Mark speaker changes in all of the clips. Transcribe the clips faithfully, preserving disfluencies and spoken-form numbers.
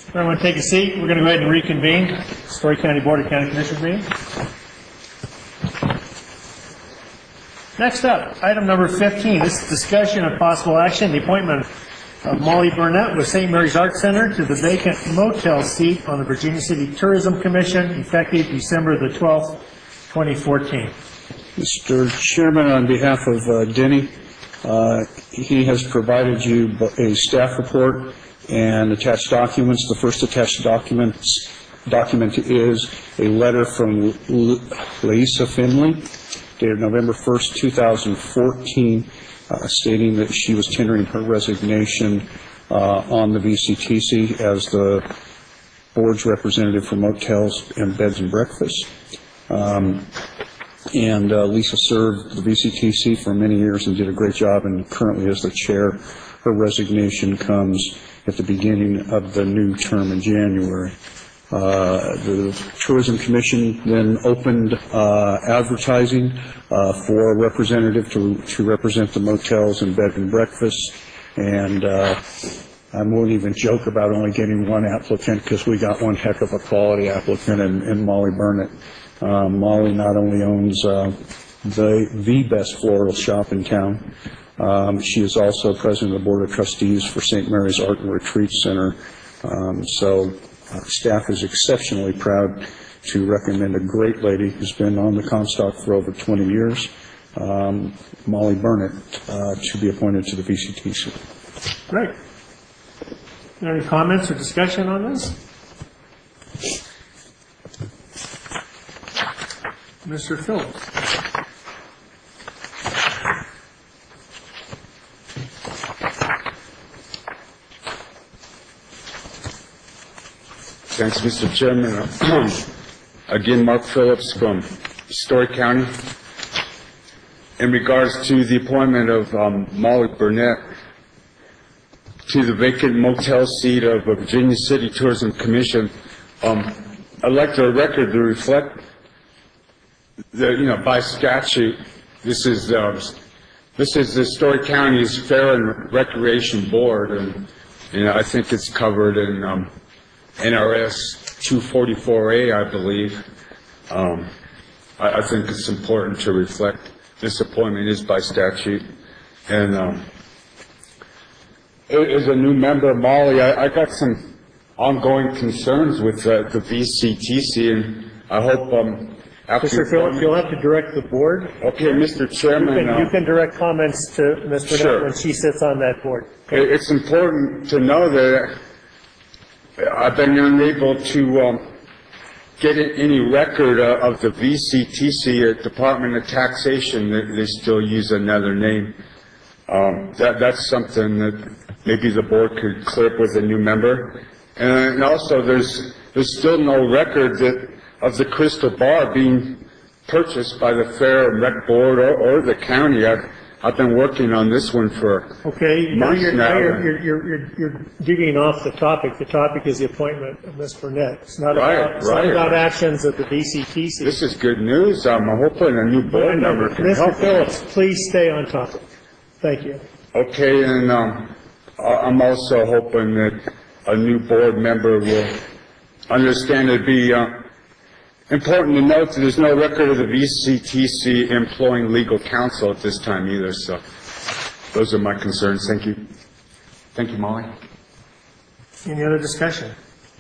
Speaker 1: Everyone take a seat. We're going to go ahead and reconvene. Story County Board of County Commissioners meeting. Next up, item number fifteen. This is discussion of possible action, the appointment of Molly Burnett with Saint Mary's Art Center to the vacant motel seat on the Virginia City Tourism Commission, effective December the twelfth, twenty fourteen.
Speaker 2: Mister Chairman, on behalf of uh, Denny, uh, he has provided you a staff report and attached documents. The first attached documents document is a letter from Lisa Finley, dated November first, two thousand fourteen, uh, stating that she was tendering her resignation uh, on the V C T C as the board's representative for motels and beds and breakfasts. Um, and uh, Lisa served the V C T C for many years and did a great job, and currently is the chair. Her resignation comes at the beginning of the new term in January. Uh, the Tourism Commission then opened uh, advertising uh, for a representative to, to represent the motels and bed and breakfasts, and uh, I won't even joke about only getting one applicant, because we got one heck of a quality applicant in, in Molly Burnett. Uh, Molly not only owns uh, the, the best floral shop in town, um, she is also president of the Board of Trustees for Saint Mary's Art and Retreat Center. Um, so uh, staff is exceptionally proud to recommend a great lady who's been on the Comstock for over twenty years, um, Molly Burnett, uh, to be appointed to the V C T C.
Speaker 1: Great. Any comments or discussion on this? Mister Phillips.
Speaker 3: Thanks, Mister Chairman. Again, Mark Phillips from Story County. In regards to the appointment of um, Molly Burnett to the vacant motel seat of the Virginia City Tourism Commission, um, I'd like the record to reflect that, you know, by statute, this is uh, this is the Story County's Fair and Recreation Board, and you know, I think it's covered in um, N R S two forty-four A, I believe. Um, I, I think it's important to reflect this appointment is by statute. And um, as a new member, Molly, I, I got some ongoing concerns with uh, the V C T C, and I hope um, after
Speaker 1: Mister Phillips, you'll have to direct the board.
Speaker 3: Okay, Mister Chairman.
Speaker 1: You can,
Speaker 3: uh,
Speaker 1: you can direct comments to Miz Burnett
Speaker 3: sure.
Speaker 1: when she sits on that board.
Speaker 3: It, it's important to know that I've been unable to um, get any record uh, of the V C T C at Department of Taxation. They, they still use another name. Um, that, that's something that maybe the board could clear up with a new member. And also, there's there's still no record that of the Crystal Bar being purchased by the Fair and Rec Board or, or the county. I've, I've been working on this one for
Speaker 1: okay. Now
Speaker 3: months
Speaker 1: you're,
Speaker 3: now.
Speaker 1: now you're, you're, you're, you're, you're digging off the topic. The topic is the appointment of Miz Burnett. It's not
Speaker 3: Right,
Speaker 1: about, it's
Speaker 3: right.
Speaker 1: not about actions of the V C T C.
Speaker 3: This is good news. I'm hoping a new board member can
Speaker 1: Mister
Speaker 3: help.
Speaker 1: Phillips, please stay on topic. Thank you.
Speaker 3: Okay, and um, I- I'm also hoping that a new board member will understand it'd be uh, important to note that there's no record of the V C T C employing legal counsel at this time either. So those are my concerns. Thank you. Thank you, Molly.
Speaker 1: Any other discussion?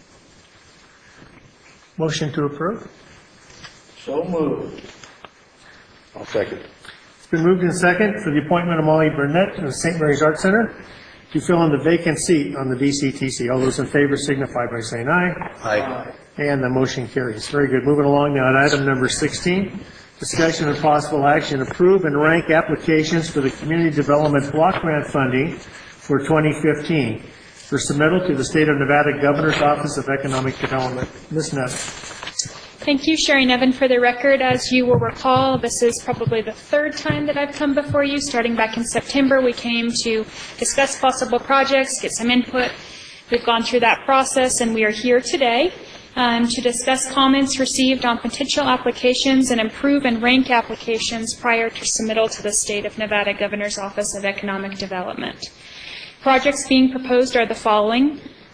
Speaker 1: Motion to approve?
Speaker 2: So moved. I'll second.
Speaker 1: It's been moved in second for the appointment of Molly Burnett to the Saint Mary's Art Center to fill in the vacant seat on the V C T C. All those in favor signify by saying aye.
Speaker 2: Aye.
Speaker 1: And the motion carries. Very good. Moving along now to item number sixteen, discussion of possible action, approve and rank applications for the Community Development Block Grant Funding for twenty fifteen for submittal to the State of Nevada Governor's Office of Economic Development. Miz Nevin.
Speaker 4: Thank you, Sherry Nevin. For the record, as you will recall, this is probably the third time that I've come before you. Starting back in September, we came to discuss possible projects, get some input. We've gone through that process, and we are here today um, to discuss comments received on potential applications and improve and rank applications prior to submittal to the State of Nevada Governor's Office of Economic Development. Projects being proposed are the following.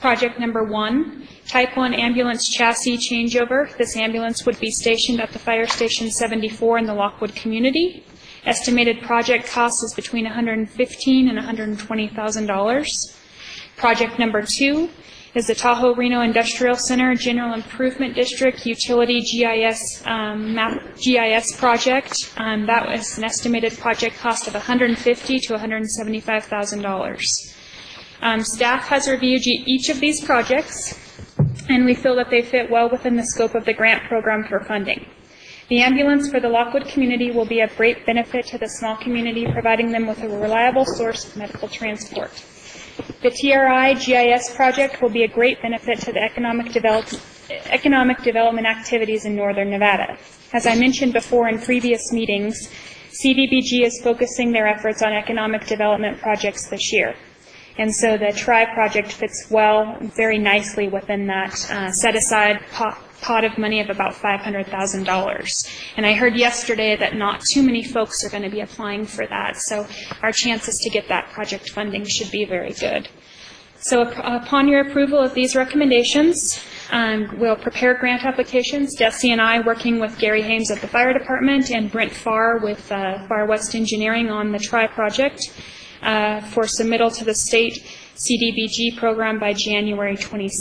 Speaker 4: Project number one, Type one ambulance chassis changeover. This ambulance would be stationed at the Fire Station seventy-four in the Lockwood community. Estimated project cost is between one hundred fifteen thousand dollars and one hundred twenty thousand dollars. Project number two is the Tahoe Reno Industrial Center General Improvement District Utility G I S um, map G I S project. Um, that was an estimated project cost of one hundred fifty thousand dollars to one hundred seventy-five thousand dollars. Um, staff has reviewed each of these projects, and we feel that they fit well within the scope of the grant program for funding. The ambulance for the Lockwood community will be of great benefit to the small community, providing them with a reliable source of medical transport. The T R I G I S project will be a great benefit to the economic, develop, economic development activities in northern Nevada. As I mentioned before in previous meetings, C D B G is focusing their efforts on economic development projects this year. And so the T R I project fits well, very nicely within that uh, set-aside pot, pot of money of about five hundred thousand dollars. And I heard yesterday that not too many folks are going to be applying for that, so our chances to get that project funding should be very good. So upon your approval of these recommendations, um, we'll prepare grant applications. Desi and I, working with Gary Hames at the Fire Department and Brent Farr with uh, Far West Engineering on the T R I project, Uh, for submittal to the state C D B G program by January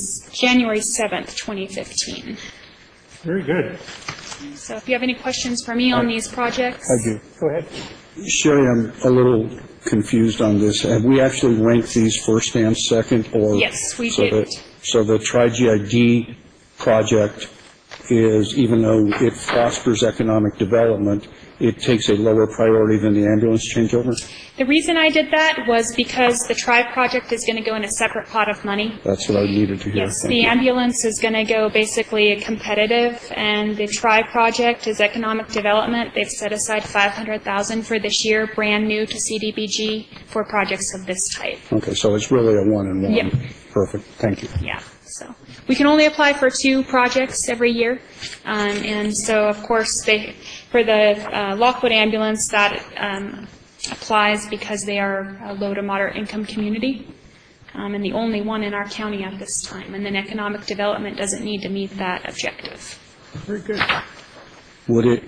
Speaker 4: seventh, twenty fifteen.
Speaker 1: Very good.
Speaker 4: So if you have any questions for me on these projects.
Speaker 2: I do.
Speaker 1: Go ahead.
Speaker 2: Sherry, I'm a little confused on this. Have we actually ranked these first and second, or?
Speaker 4: Yes, we
Speaker 2: so
Speaker 4: did.
Speaker 2: The, so the Tri G I D project is, even though it fosters economic development, it takes a lower priority than the ambulance changeover?
Speaker 4: The reason I did that was because the T R I project is going to go in a separate pot of money.
Speaker 2: That's what I needed to hear.
Speaker 4: Yes,
Speaker 2: Thank
Speaker 4: the
Speaker 2: you.
Speaker 4: ambulance is going to go basically competitive, and the T R I project is economic development. They've set aside five hundred thousand dollars for this year, brand new to C D B G, for projects of this type.
Speaker 2: Okay, so it's really a one and one.
Speaker 4: Yep.
Speaker 2: Perfect. Thank you.
Speaker 4: Yeah, so we can only apply for two projects every year, um, and so of course they, for the uh, Lockwood ambulance, that um, applies because they are a low to moderate income community, um, and the only one in our county at this time. And then economic development doesn't need to meet that objective.
Speaker 1: Very good.
Speaker 2: Would it,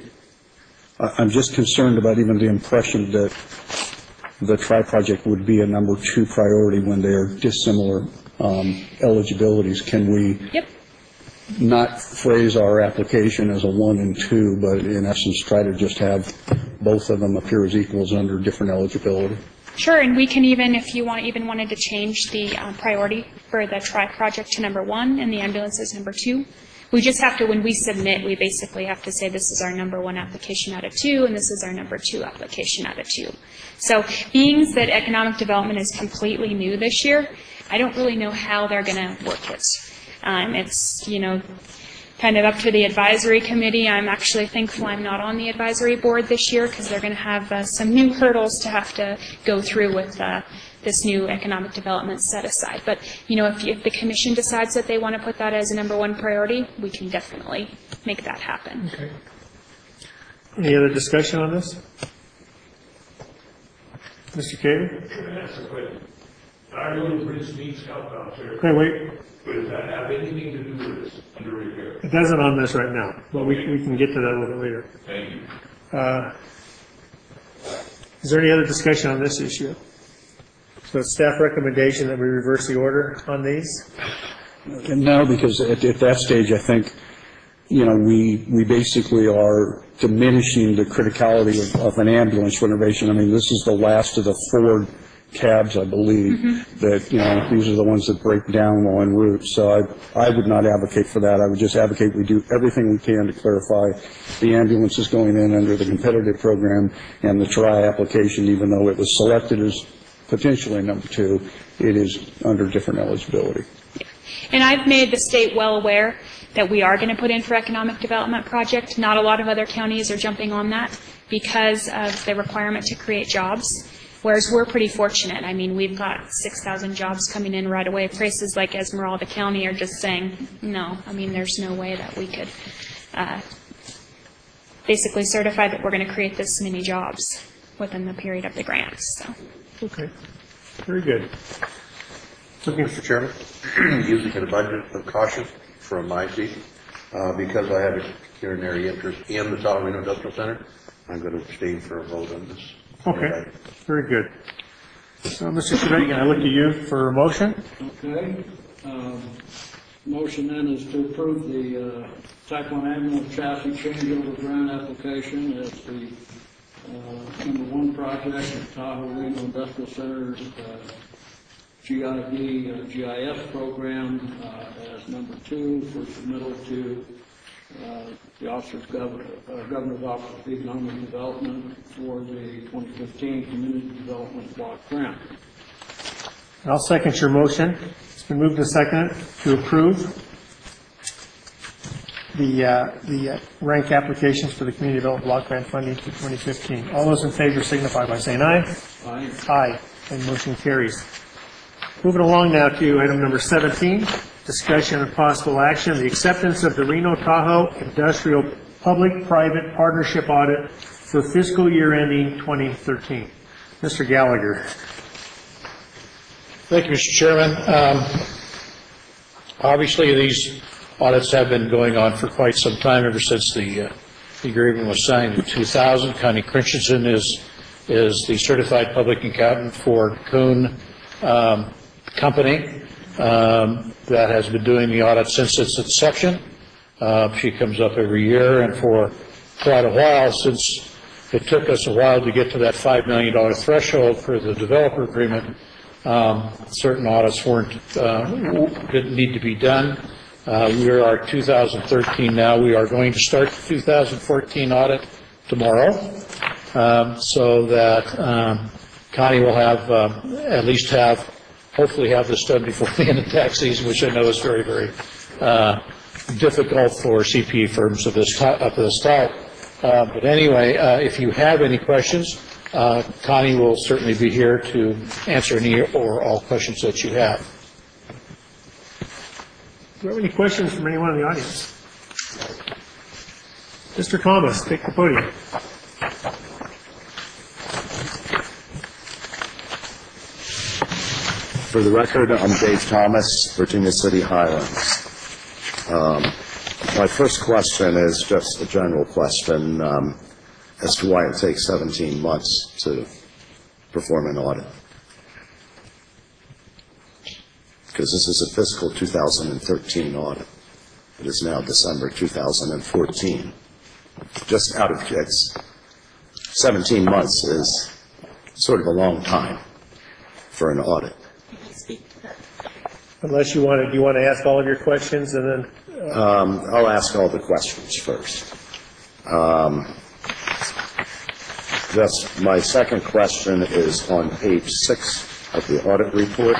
Speaker 2: I- I'm just concerned about even the impression that the Tri project would be a number two priority when they are dissimilar um, eligibilities. Can we
Speaker 4: Yep.
Speaker 2: not phrase our application as a one and two, but in essence try to just have both of them appear as equals under different eligibility?
Speaker 4: Sure, and we can even, if you want, even wanted to change the um, priority for the Tri project to number one and the ambulance is number two. We just have to, when we submit, we basically have to say this is our number one application out of two, and this is our number two application out of two. So being that economic development is completely new this year, I don't really know how they're going to work it. Um, it's, you know, kind of up to the advisory committee. I'm actually thankful I'm not on the advisory board this year because they're going to have uh, some new hurdles to have to go through with uh, this new economic development set aside. But, you know, if, if the commission decides that they want to put that as a number one priority, we can definitely make that happen.
Speaker 1: Okay. Any other discussion on this? Mister Cater?
Speaker 5: That's a question. Our little bridge needs help out there.
Speaker 1: Okay, wait.
Speaker 5: But does that have anything to do with this under repair?
Speaker 1: It doesn't on this right now, but we, we can get to that a little bit later.
Speaker 5: Thank you.
Speaker 1: Uh, Is there any other discussion on this issue? So it's staff recommendation that we reverse the order on these?
Speaker 2: No, because at, at that stage, I think, you know, we, we basically are diminishing the criticality of, of an ambulance renovation. I mean, this is the last of the Ford cabs, I believe, mm-hmm. that, you know, these are the ones that break down while en route. So I, I would not advocate for that. I would just advocate we do everything we can to clarify the ambulance is going in under the competitive program and the T R I application, even though it was selected as potentially number two, it is under different eligibility.
Speaker 4: And I've made the state well aware that we are going to put in for economic development project. Not a lot of other counties are jumping on that because of the requirement to create jobs, whereas we're pretty fortunate. I mean, we've got six thousand jobs coming in right away. Places like Esmeralda County are just saying, no, I mean, there's no way that we could uh, basically certify that we're going to create this many jobs within the period of the grant. So.
Speaker 1: Okay, very good. Thank you, Mister Chairman.
Speaker 6: Using an abundance of caution from my seat, uh, because I have a pecuniary interest in the Tahoe Reno Industrial Center, I'm going to abstain for a vote on this.
Speaker 1: Okay, very good. So, Mister Chevedden, I look to you for a motion.
Speaker 7: Okay. Um, Motion then is to approve the uh, Type one ambulance chassis changeover grant application as the uh, number one project at Tahoe Reno Industrial Center's uh, G I D, uh, G I S program, uh, as number two for submittal to uh, the Office of Governor, uh, Governor's Office of Economic Development for the twenty fifteen Community Development Block Grant.
Speaker 1: I'll second your motion. It's been moved and seconded to approve the, uh, the uh, rank applications for the Community Development Block Grant funding for twenty fifteen. All those in favor signify by saying aye.
Speaker 7: Aye.
Speaker 1: Aye, and motion carries. Moving along now to item number seventeen, discussion of possible action, the acceptance of the Reno Tahoe Industrial Public-Private Partnership Audit for fiscal year ending twenty thirteen. Mister Gallagher.
Speaker 8: Thank you, Mister Chairman. Um, Obviously, these audits have been going on for quite some time, ever since the, uh, the agreement was signed in two thousand. Connie Christensen is, is the certified public accountant for Kuhn um, Company um, that has been doing the audit since its inception. Uh, she comes up every year, and for quite a while, since it took us a while to get to that five million dollars threshold for the developer agreement, Um, certain audits weren't, uh, didn't need to be done. Uh, we are our two thousand thirteen now. We are going to start the two thousand fourteen audit tomorrow, um, so that um, Connie will have, uh, at least have, hopefully have this done before the end of tax season, which I know is very, very uh, difficult for C P A firms of this, of this type. Uh, but anyway, uh, if you have any questions, Uh, Connie will certainly be here to answer any or all questions that you have.
Speaker 1: Do you have any questions from anyone in the audience? Mister Thomas, take the podium.
Speaker 9: For the record, I'm Dave Thomas, Virginia City Highlands. Um, my first question is just a general question. Um, as to why it takes seventeen months to perform an audit. Because this is a fiscal two thousand thirteen audit. It is now December two thousand fourteen. Just out of kids, seventeen months is sort of a long time for an audit.
Speaker 1: Unless you want to, do you want to ask all of your questions and then? Uh...
Speaker 9: Um, I'll ask all the questions first. Um, Just my second question is on page six of the audit report.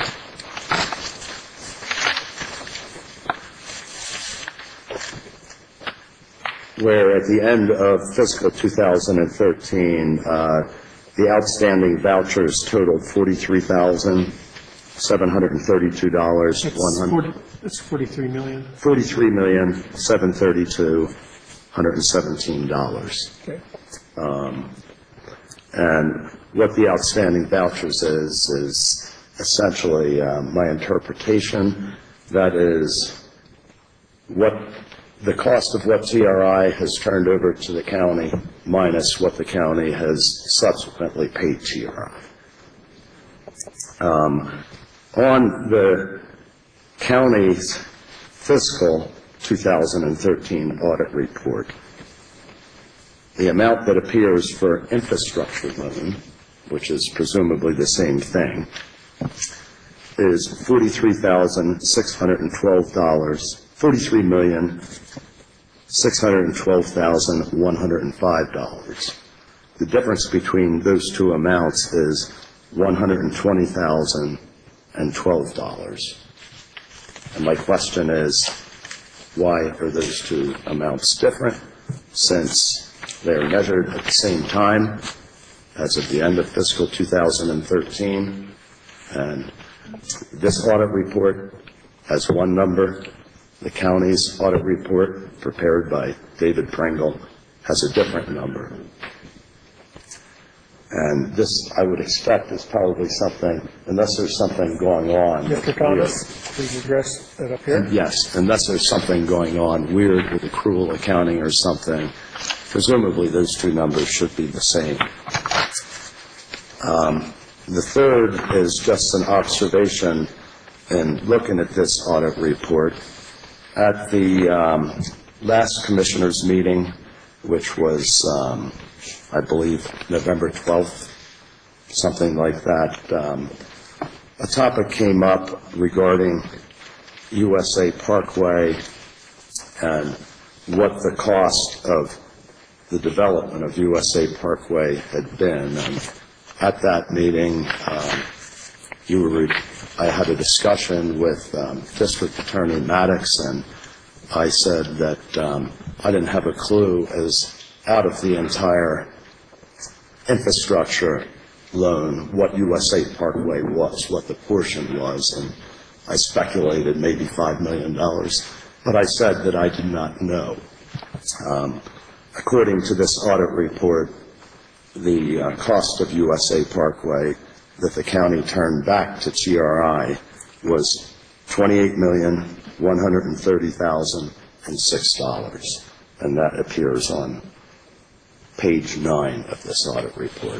Speaker 9: Where at the end of fiscal two thousand thirteen, uh, the outstanding vouchers totaled forty-three thousand seven hundred thirty-two dollars.
Speaker 1: It's forty-three million.
Speaker 9: forty-three million seven hundred thirty-two thousand one hundred seventeen dollars.
Speaker 1: Okay.
Speaker 9: Um, And what the outstanding vouchers is, is essentially uh, my interpretation. That is what the cost of what T R I has turned over to the county minus what the county has subsequently paid T R I. Um, on the county's fiscal two thousand thirteen audit report, the amount that appears for infrastructure loan, which is presumably the same thing, is forty-three thousand six hundred twelve dollars, forty-three million six hundred twelve thousand one hundred five dollars. The difference between those two amounts is one hundred twenty thousand twelve dollars. And my question is, why are those two amounts different, since they are measured at the same time as of the end of fiscal two thousand thirteen, and this audit report has one number. The county's audit report, prepared by David Pringle, has a different number. And this, I would expect, is probably something, unless there's something going on.
Speaker 1: Mister Thomas, please address that up here.
Speaker 9: Yes, unless there's something going on weird with accrual accounting or something, presumably those two numbers should be the same. Um, the third is just an observation in looking at this audit report. At the um, last commissioners' meeting, which was, um, I believe, November twelfth, something like that, um, a topic came up regarding U S A Parkway and what the cost of the development of U S A Parkway had been. And at that meeting, um, you were, I had a discussion with um, District Attorney Maddox, and I said that um, I didn't have a clue as out of the entire infrastructure loan what U S A Parkway was, what the portion was, and I speculated maybe five million dollars, but I said that I did not know. Um, according to this audit report, the uh, cost of U S A Parkway that the county turned back to T R I was twenty-eight million, one hundred thirty thousand six dollars, and that appears on page nine of this audit report.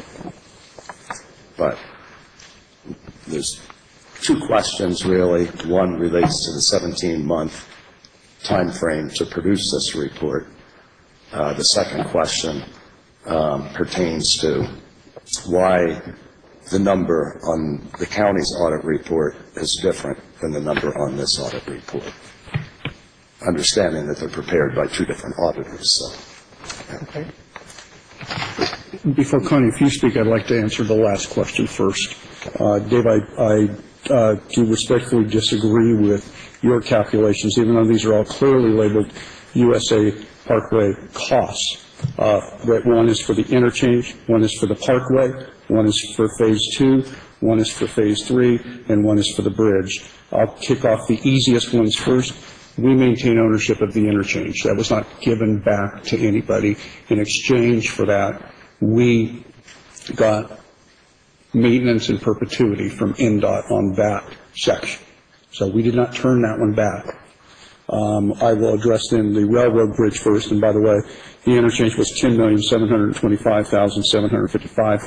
Speaker 9: But there's two questions, really. One relates to the seventeen-month time frame to produce this report. Uh, the second question um, pertains to why the number on the county's audit report is different than the number on this audit report, understanding that they're prepared by two different auditors. So, yeah.
Speaker 1: Okay.
Speaker 2: Before Connie, if you speak, I'd like to answer the last question first. Uh, Dave, I, I uh, do respectfully disagree with your calculations, even though these are all clearly labeled U S A Parkway costs. Uh, one is for the interchange, one is for the parkway, one is for phase two, one is for phase three, and one is for the bridge. I'll kick off the easiest ones first. We maintain ownership of the interchange. That was not given back to anybody. In exchange for that, we got maintenance in perpetuity from N D O T on that section. So we did not turn that one back. Um, I will address then the railroad bridge first. And by the way, the interchange was ten million seven hundred twenty-five thousand seven hundred fifty-five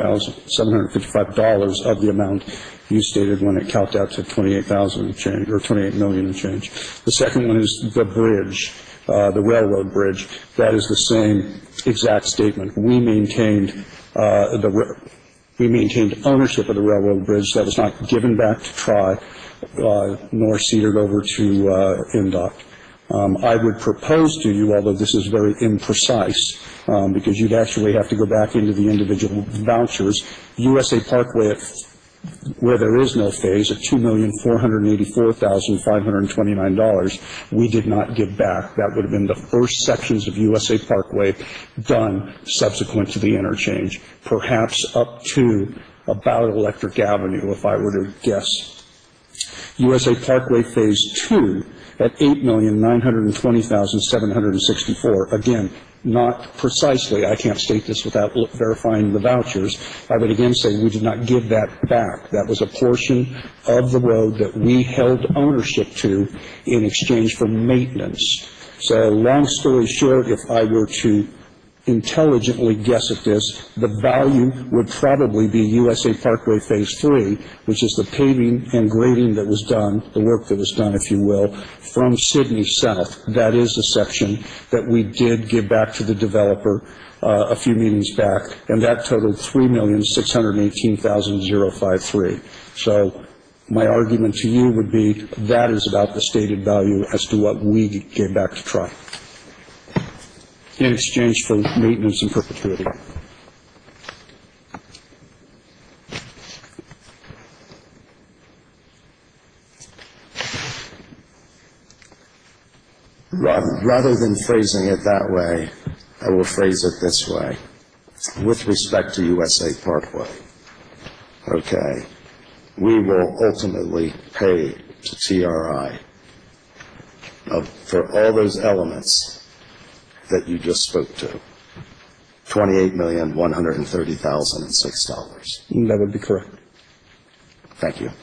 Speaker 2: dollars of the amount you stated when it calced out to twenty-eight thousand and change, or twenty-eight million and change. The second one is the bridge, uh, the railroad bridge. That is the same exact statement. We maintained uh, the we maintained ownership of the railroad bridge. That was not given back to T R I, uh, nor ceded over to uh, N D O T. Um, I would propose to you, although this is very imprecise, um, because you'd actually have to go back into the individual vouchers, U S A Parkway, at, where there is no phase, at two million four hundred eighty-four thousand five hundred twenty-nine dollars, we did not give back. That would have been the first sections of U S A Parkway done subsequent to the interchange, perhaps up to about Electric Avenue, if I were to guess. U S A Parkway Phase two at eight million nine hundred twenty thousand seven hundred sixty-four. Again, not precisely, I can't state this without verifying the vouchers. I would again say we did not give that back. That was a portion of the road that we held ownership to in exchange for maintenance. So long story short, if I were to intelligently guess at this, the value would probably be U S A Parkway Phase three, which is the paving and grading that was done, the work that was done, if you will, from Sydney south. That is a section that we did give back to the developer uh, a few meetings back, and that totaled three million six hundred eighteen thousand fifty-three. So my argument to you would be that is about the stated value as to what we gave back to T R I in exchange for maintenance in perpetuity.
Speaker 9: Rather, rather than phrasing it that way, I will phrase it this way. With respect to U S A Parkway, okay, we will ultimately pay to T R I of, for all those elements that you just spoke to. twenty-eight million, one hundred thirty thousand six dollars.
Speaker 2: That would be correct.
Speaker 9: Thank you.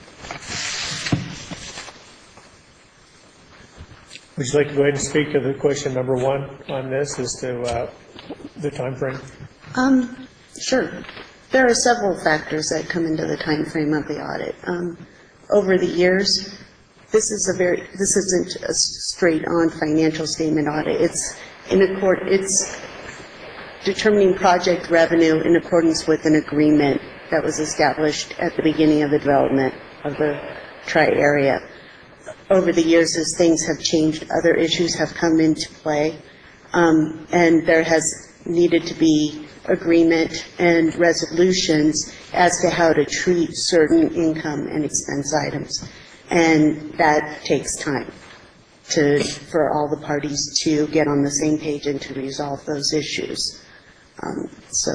Speaker 1: Would you like to go ahead and speak to the question number one on this as to uh, the timeframe?
Speaker 10: Um, sure. There are several factors that come into the time frame of the audit. Um, over the years, this is a very this isn't a straight-on financial statement audit. It's in accord. It's determining project revenue in accordance with an agreement that was established at the beginning of the development of the tri-area. Over the years, as things have changed, other issues have come into play, um, and there has needed to be agreement and resolutions as to how to treat certain income and expense items. And that takes time to, for all the parties to get on the same page and to resolve those issues. Um, so,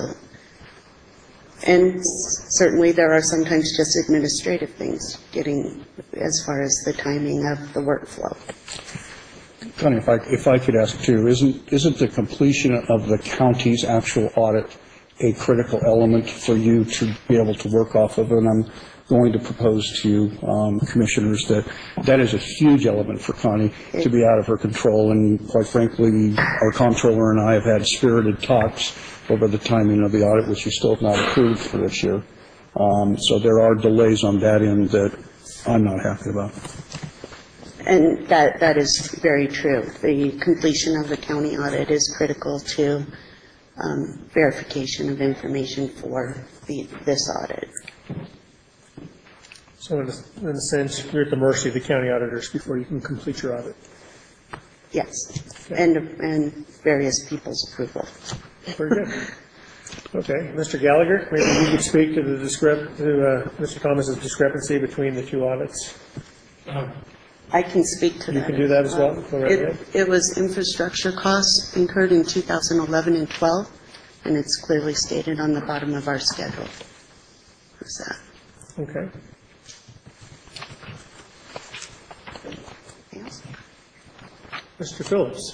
Speaker 10: and certainly there are sometimes just administrative things getting as far as the timing of the workflow.
Speaker 2: Connie, if I, if I could ask too, isn't, isn't the completion of the county's actual audit a critical element for you to be able to work off of? And I'm going to propose to you, um, commissioners, that that is a huge element for Connie to be out of her control. And quite frankly, our comptroller and I have had spirited talks over the timing of the audit, which you still have not approved for this year. Um, so there are delays on that end that I'm not happy about.
Speaker 10: And that, that is very true. The completion of the county audit is critical to um, verification of information for the, this audit.
Speaker 1: So in a, in a sense, you're at the mercy of the county auditors before you can complete your audit.
Speaker 10: Yes, and, and various people's approval.
Speaker 1: Very good. Okay, Mister Gallagher, maybe you could speak to the discrep, to uh, Mister Thomas's discrepancy between the two audits.
Speaker 10: I can speak to that.
Speaker 1: You can do that as well? Go right
Speaker 10: It,
Speaker 1: ahead.
Speaker 10: it was infrastructure costs incurred in two thousand eleven and twelve, and it's clearly stated on the bottom of our schedule. What's that?
Speaker 1: Okay.
Speaker 10: Yes.
Speaker 1: Mister Phillips.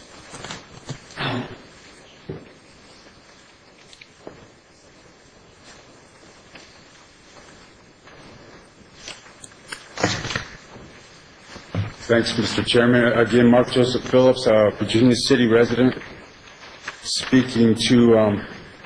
Speaker 3: Thanks, Mister Chairman. Again, Mark Joseph Phillips, a Virginia City resident, speaking to, um,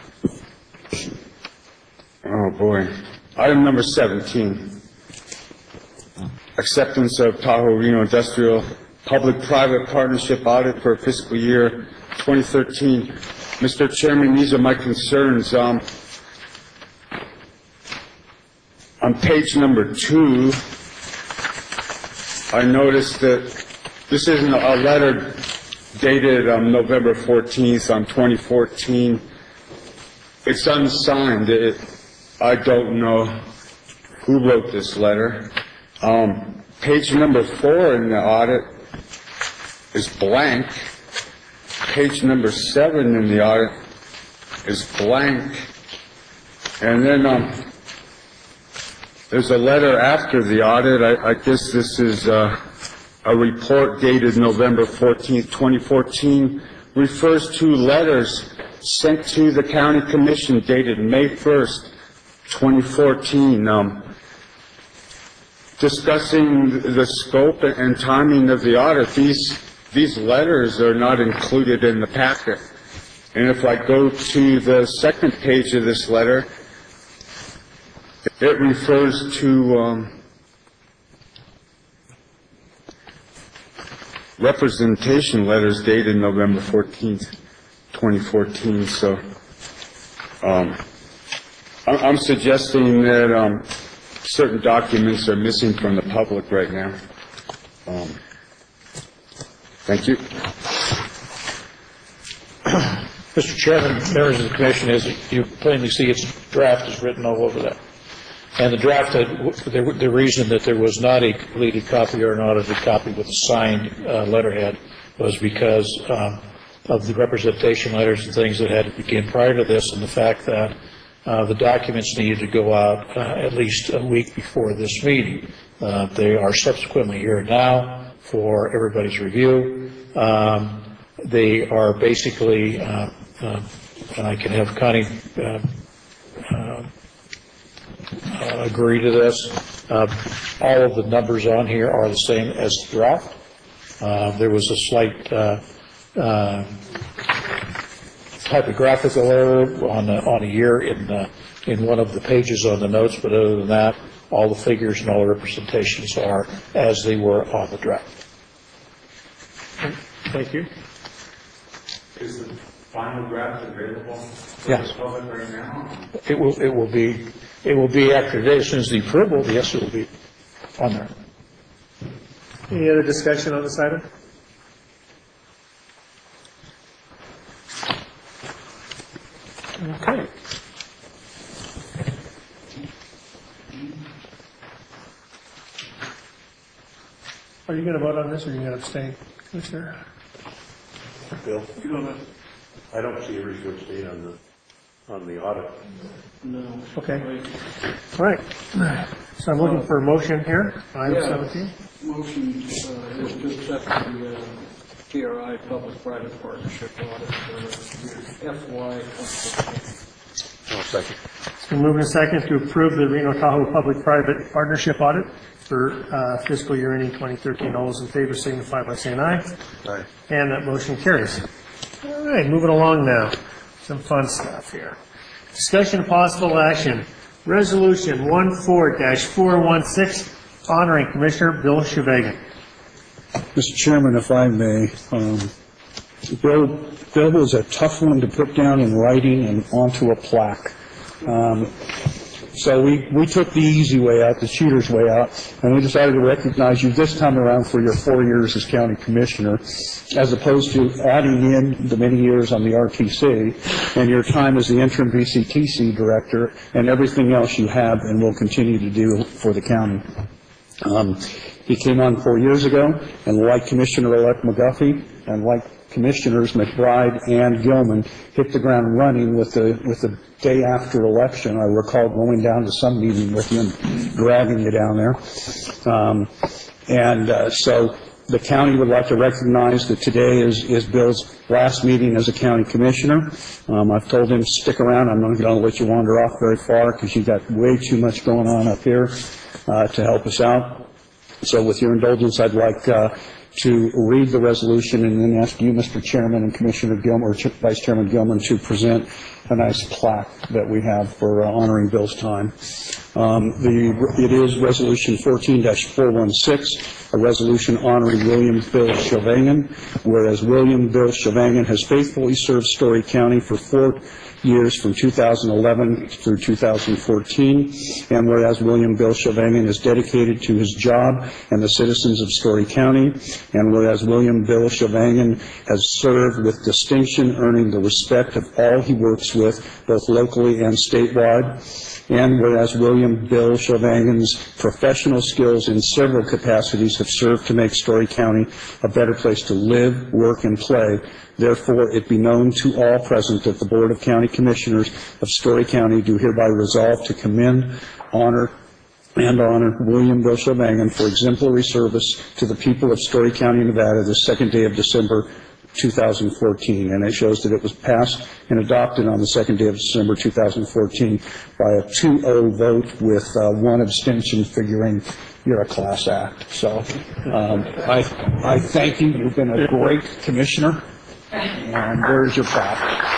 Speaker 3: oh boy, item number seventeen, acceptance of Tahoe Reno Industrial Public-Private Partnership Audit for fiscal year twenty thirteen. Mister Chairman, these are my concerns. Um, on page number two, I noticed that this isn't a letter dated um, November fourteenth on twenty fourteen. It's unsigned. It, I don't know who wrote this letter. Um, page number four in the audit is blank. Page number seven in the audit is blank. And then um, there's a letter after the audit. I, I guess this is uh, a report dated November fourteenth, twenty fourteen, refers to letters sent to the county commission dated May first, twenty fourteen, um, discussing the scope and timing of the audit. These, these letters are not included in the packet. And if I go to the second page of this letter, it refers to um, representation letters dated November fourteenth, twenty fourteen. So um, I'm, I'm suggesting that um, certain documents are missing from the public right now. Um, thank you.
Speaker 8: Mister Chairman, members of the commission, as you plainly see, its draft is written all over that. And the draft, the, the reason that there was not a completed copy or an audited copy with a signed uh, letterhead was because um, of the representation letters and things that had to begin prior to this, and the fact that uh, the documents needed to go out uh, at least a week before this meeting. Uh, they are subsequently here now for everybody's review. Um, they are basically uh, uh, and I can have Connie uh, uh, uh, agree to this. Uh, All of the numbers on here are the same as the draft. Uh, There was a slight uh, uh, typographical error on a, on a year in the, in one of the pages on the notes, but other than that, all the figures and all the representations are as they were on the draft.
Speaker 1: Thank you.
Speaker 3: Is the final draft available for
Speaker 8: Yes.
Speaker 3: the public right now?
Speaker 8: It will, it will be, it will be after today, as soon as the approval, yes, it will be on there.
Speaker 1: Any other discussion on this item? Okay. Are you going to vote on this, or are you going to abstain, Commissioner?
Speaker 6: Bill? I don't see a reason to abstain on the, on the audit.
Speaker 7: No.
Speaker 1: Okay. All right. So I'm looking for a motion here, item
Speaker 7: Yeah.
Speaker 1: seventeen.
Speaker 7: Motion uh, is to accept the uh, T R I Public-Private Partnership audit for F Y twenty fifteen.
Speaker 6: I'll second.
Speaker 1: It's been moved and seconded to approve the Reno Tahoe Public-Private Partnership Audit for uh, fiscal year ending twenty thirteen. All those in favor signify by saying aye.
Speaker 6: Aye.
Speaker 1: And that motion carries. All right, moving along now. Some fun stuff here. Discussion of possible action. Resolution fourteen dash four one six honoring Commissioner Bill Chevegan.
Speaker 2: Mister Chairman, if I may, um, Bill, Bill was a tough one to put down in writing and onto a plaque. Um, So we, we took the easy way out, the cheater's way out, and we decided to recognize you this time around for your four years as county commissioner, as opposed to adding in the many years on the R T C and your time as the interim V C T C director and everything else you have and will continue to do for the county. Um, he came on four years ago, and like Commissioner-elect McGuffey and like Commissioners McBride and Gilman, hit the ground running with the with the day after election. I recall going down to some meeting with you and dragging you down there. Um, and uh, so the county would like to recognize that today is, is Bill's last meeting as a county commissioner. Um, I've told him, stick around. I'm not going to let you wander off very far because you've got way too much going on up here uh, to help us out. So with your indulgence, I'd like uh, to read the resolution and then ask you, Mister Chairman, and Commissioner Gilman, or Ch- Vice Chairman Gilman, to present a nice plaque that we have for uh, honoring Bill's time. Um, the, it is Resolution fourteen dash four one six, a resolution honoring William Bill Chevegan, whereas William Bill Chevegan has faithfully served Story County for four years from two thousand eleven through two thousand fourteen, and whereas William Bill Chevegan is dedicated to his job and the citizens of Story County, and whereas William Bill Chevegan has served with distinction, earning the respect of all he works with, both locally and statewide, and whereas William Bill Chevegan's professional skills in several capacities have served to make Story County a better place to live, work, and play, therefore it be known to all present that the Board of County Commissioners of Story County do hereby resolve to commend, honor, and honor William Bill Chevegan for exemplary service to the people of Story County, Nevada, the second day of December two thousand fourteen, and it shows that it was passed and adopted on the second day of December two thousand fourteen by a two oh vote with uh, one abstention, figuring you're a class act. So um, I, I thank you. You've been a great commissioner, and there's your plaque.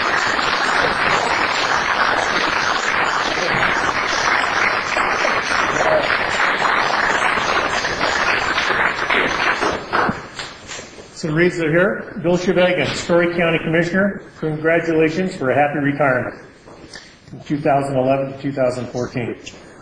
Speaker 1: So it reads it here, Bill Chevegan, Story County Commissioner, congratulations for a happy retirement from two thousand eleven to two thousand fourteen.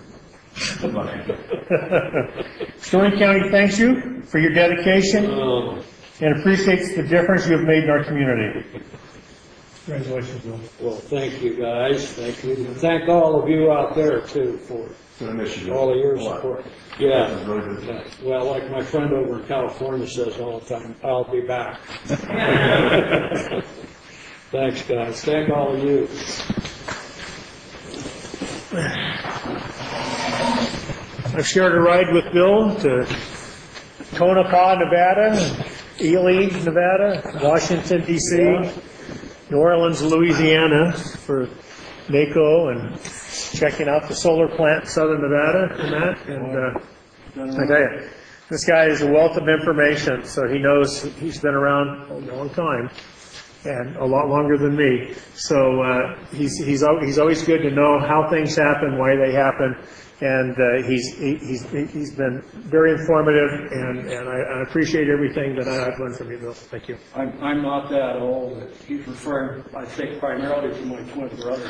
Speaker 1: Story County thanks you for your dedication and appreciates the difference you have made in our community. Congratulations, Bill.
Speaker 7: Well, thank you, guys. Thank you. And thank all of you out there, too, for all of your support. Yeah. Yeah. Well, like my friend over in California says all the time, I'll be back. Thanks, guys. Thank all of you.
Speaker 1: I've shared a ride with Bill to Tonopah, Nevada, Ely, Nevada, Washington, D C, New Orleans, Louisiana for NACO and checking out the solar plant in southern Nevada and that. And uh, I tell you, this guy is a wealth of information, so he knows he's been around a long time and a lot longer than me. So uh, he's, he's, al- he's always good to know how things happen, why they happen. And uh, he's, he- he's, he's been very informative, and, and I, I appreciate everything that I've learned from you, Bill. Thank you.
Speaker 7: I'm, I'm not that old. He's referring, I think, primarily to my twin brother.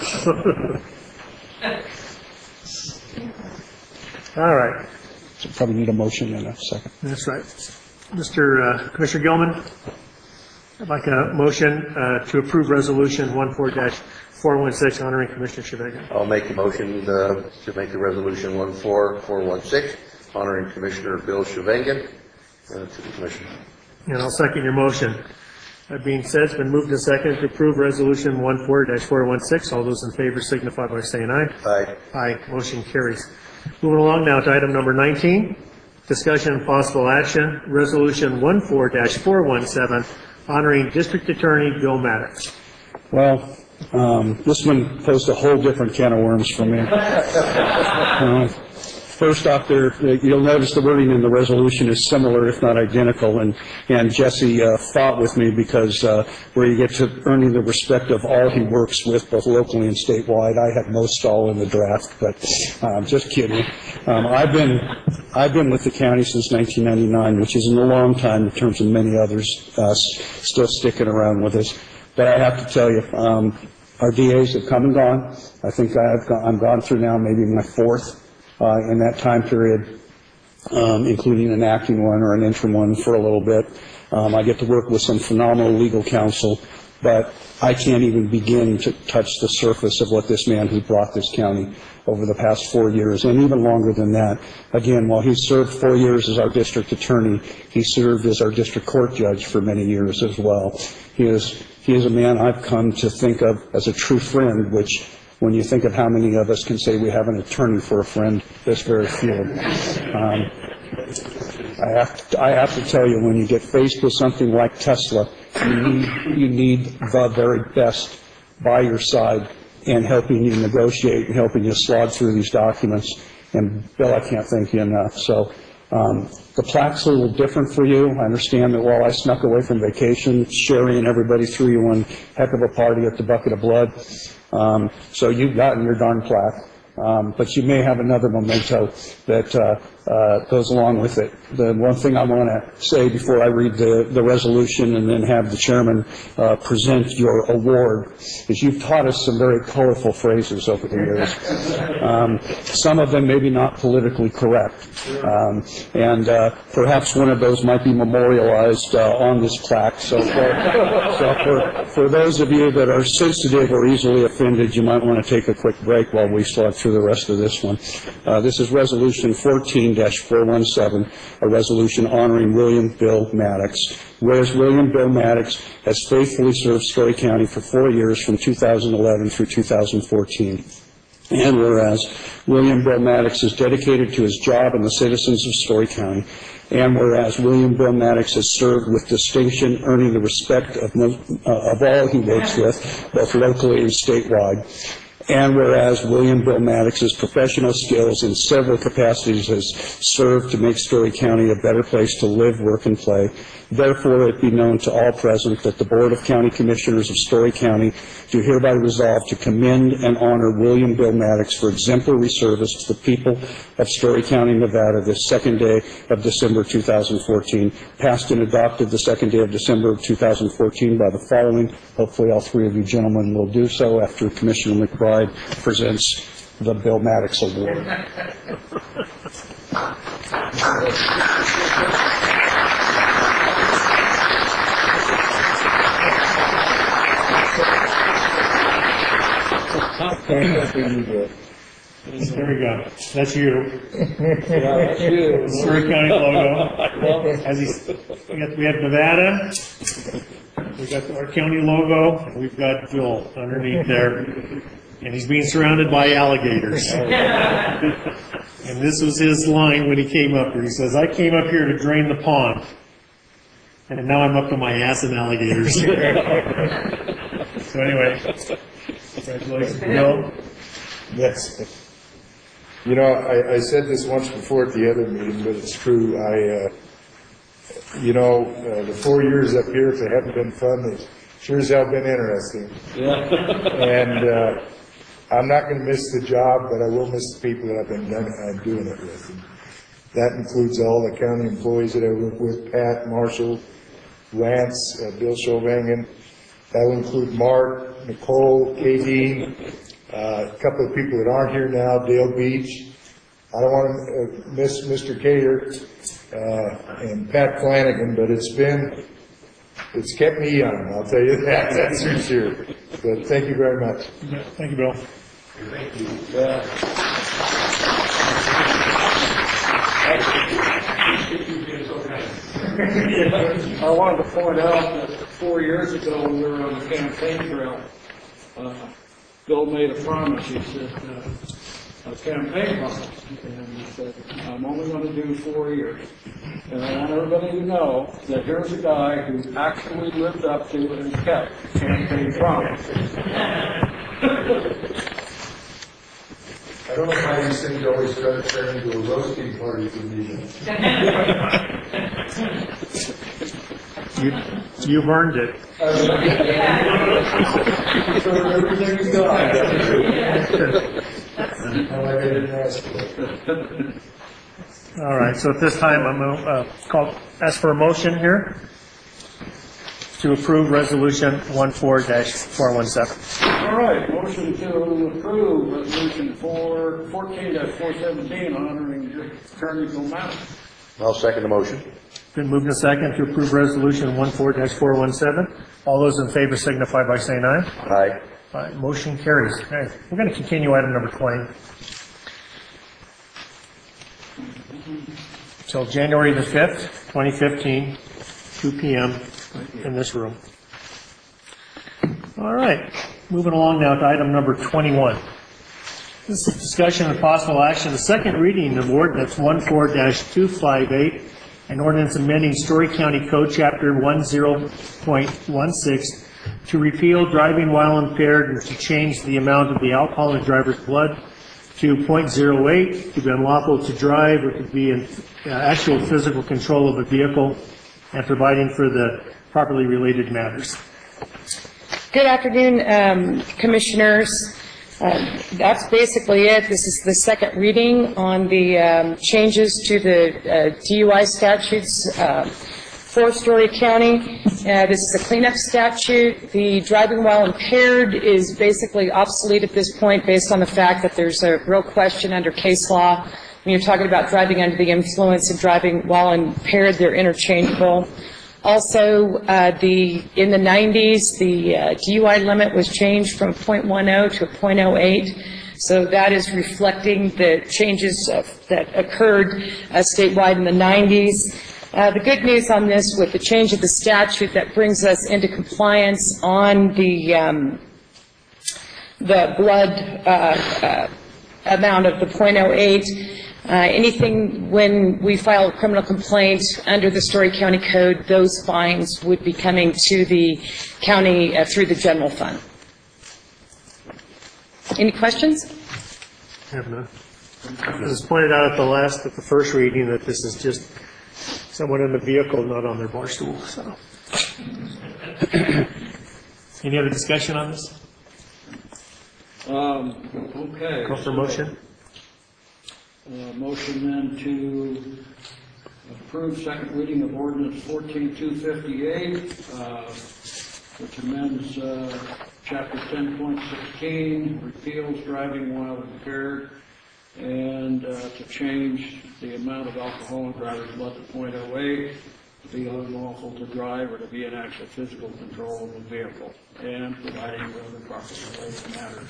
Speaker 1: All right.
Speaker 2: So probably need a motion in a second.
Speaker 1: That's right. Mister uh, Commissioner Gilman, I'd like a motion uh, to approve Resolution one four dash four one six honoring Commissioner Chevegan.
Speaker 6: I'll make a motion uh, to make the resolution one four four one six honoring Commissioner Bill Chevegan uh, to the commission.
Speaker 1: And I'll second your motion. That being said, it's been moved and seconded to approve Resolution one four dash four one six. All those in favor signify by saying aye.
Speaker 6: Aye.
Speaker 1: Aye. Motion carries. Moving along now to item number nineteen, discussion and possible action, Resolution one four dash four one seven honoring District Attorney Bill Maddox.
Speaker 2: Well, um, this one posed a whole different can of worms for me. Uh, First off, there, you'll notice the wording in the resolution is similar, if not identical, and, and Jesse uh, fought with me because uh, where you get to earning the respect of all he works with, both locally and statewide, I had most all in the draft, but uh, just kidding. Um, I've been I've been with the county since nineteen ninety-nine, which isn't a long time in terms of many others uh, still sticking around with us. But I have to tell you, um, our D As have come and gone. I think I've gone, I'm gone through now maybe my fourth. Uh, in that time period, um, including an acting one or an interim one for a little bit. Um, I get to work with some phenomenal legal counsel, but I can't even begin to touch the surface of what this man who brought this county over the past four years, and even longer than that. Again, while he served four years as our district attorney, he served as our district court judge for many years as well. He is, he is a man I've come to think of as a true friend, which when you think of how many of us can say we have an attorney for a friend, there's very few. Um, I have to, I have to tell you, when you get faced with something like Tesla, you need, you need the very best by your side and helping you negotiate and helping you slog through these documents. And Bill, I can't thank you enough. So um, the plaque's a little different for you. I understand that while I snuck away from vacation, Sherry and everybody threw you one heck of a party at the Bucket of Blood. Um, so you've gotten your darn plaque, um, but you may have another memento that uh, uh, goes along with it. The one thing I want to say before I read the, the resolution and then have the chairman uh, present your award is you've taught us some very colorful phrases over the years. Um, some of them maybe not politically correct, um, and uh, perhaps one of those might be memorialized uh, on this plaque. So, for, so for, for those of you that are sensitive or easily offended, you might want to take a quick break while we slog through the rest of this one. Uh, this is Resolution fourteen dash four one seven, a resolution honoring William Bill Maddox. Whereas William Bill Maddox has faithfully served Story County for four years from two thousand eleven through two thousand fourteen. And whereas William Bill Maddox is dedicated to his job and the citizens of Story County. And whereas William Bill Maddox has served with distinction, earning the respect of, uh, of all he works with, both locally and statewide. And whereas William Bill Maddox's professional skills in several capacities has served to make Story County a better place to live, work, and play, therefore it be known to all present that the Board of County Commissioners of Story County do hereby resolve to commend and honor William Bill Maddox for exemplary service to the people of Story County, Nevada, this second day of December two thousand fourteen, passed and adopted the second day of December of two thousand fourteen by the following. Hopefully all three of you gentlemen will do so after Commissioner McBride presents the Bill Maddox Award.
Speaker 1: There we go. That's you.
Speaker 7: Yeah, that's you.
Speaker 1: Story County logo. As he's, we, got, we have Nevada. We got our county logo. And we've got Bill underneath there, and he's being surrounded by alligators. And this was his line when he came up here. He says, "I came up here to drain the pond. And now I'm up to my ass in alligators. So anyway, congratulations, Bill.
Speaker 11: Yes. You know, I, I said this once before at the other meeting, but it's true. I, uh, you know, uh, the four years up here, if they haven't been fun, they sure as hell been interesting.
Speaker 7: Yeah.
Speaker 11: And, uh, I'm not gonna miss the job, but I will miss the people that I've been done, uh, doing it with. And that includes all the county employees that I work with, Pat, Marshall, Lance, uh, Bill Schovangen. That will include Mark, Nicole, Katie, uh, a couple of people that aren't here now, Dale Beach. I don't want to uh, miss Mister Cater uh, and Pat Flanagan, but it's been, it's kept me young, I'll tell you that, that's for sure. But thank you very much.
Speaker 1: Yeah, thank you, Bill.
Speaker 11: Thank you.
Speaker 7: I wanted to point out that four years ago, when we were on the campaign trail, uh, Bill made a promise. He said, uh, a campaign promise, and he said, I'm only going to do four years. And I want everybody to know that here's a guy who actually lived up to and kept the campaign promise.
Speaker 11: I don't know why these things always try to turn into a roasting party for me.
Speaker 1: You, you've earned it.
Speaker 11: Everything is gone. Well, I didn't ask for it.
Speaker 1: All right, so at this time, I'm going to uh, call, ask for a motion here to approve Resolution fourteen dash four one seven.
Speaker 7: All right, motion to approve resolution four, fourteen dash four seventeen, honoring Attorney Bill Mallon.
Speaker 6: I'll second the motion.
Speaker 1: Been moved and second to approve Resolution fourteen dash four one seven. All those in favor signify by saying aye.
Speaker 6: Aye.
Speaker 1: Aye, motion carries. Okay, we're going to continue item number twenty. Till January the fifth, twenty fifteen, two P M in this room. All right, moving along now to item number twenty-one. This is discussion and possible action, the second reading of ordinance fourteen dash two fifty-eight, an ordinance amending Story County Code Chapter ten point sixteen to repeal driving while impaired and to change the amount of the alcohol in driver's blood to point zero eight, to be unlawful to drive or to be in uh, actual physical control of a vehicle, and providing for the properly related matters.
Speaker 12: Good afternoon, um, Commissioners. Uh, that's basically it. This is the second reading on the um, changes to the uh, D U I statutes uh, for Story County. Uh, this is a cleanup statute. The driving while impaired is basically obsolete at this point based on the fact that there's a real question under case law. When you're talking about driving under the influence and driving while impaired, they're interchangeable. Also, uh, the in the nineties, the uh, D U I limit was changed from point one zero to point zero eight. So that is reflecting the changes uh, that occurred uh, statewide in the nineties. Uh, the good news on this, with the change of the statute, that brings us into compliance on the um, the blood uh, uh, amount of the point zero eight. Uh, anything when we file a criminal complaint under the Story County Code, those fines would be coming to the county uh, through the general fund. Any questions?
Speaker 1: I have none. It was pointed out at the last, at the first reading, that this is just someone in the vehicle, not on their bar stool, so. Any other discussion on this?
Speaker 7: Um, okay.
Speaker 1: Call for motion?
Speaker 7: Uh, motion then to approve second reading of ordinance fourteen two fifty-eight, uh, which amends uh, chapter ten point sixteen, repeals driving while impaired, and uh, to change the amount of alcohol in driver's blood to point zero eight, to be unlawful to drive or to be in actual physical control of the vehicle, and providing for other properly related matters.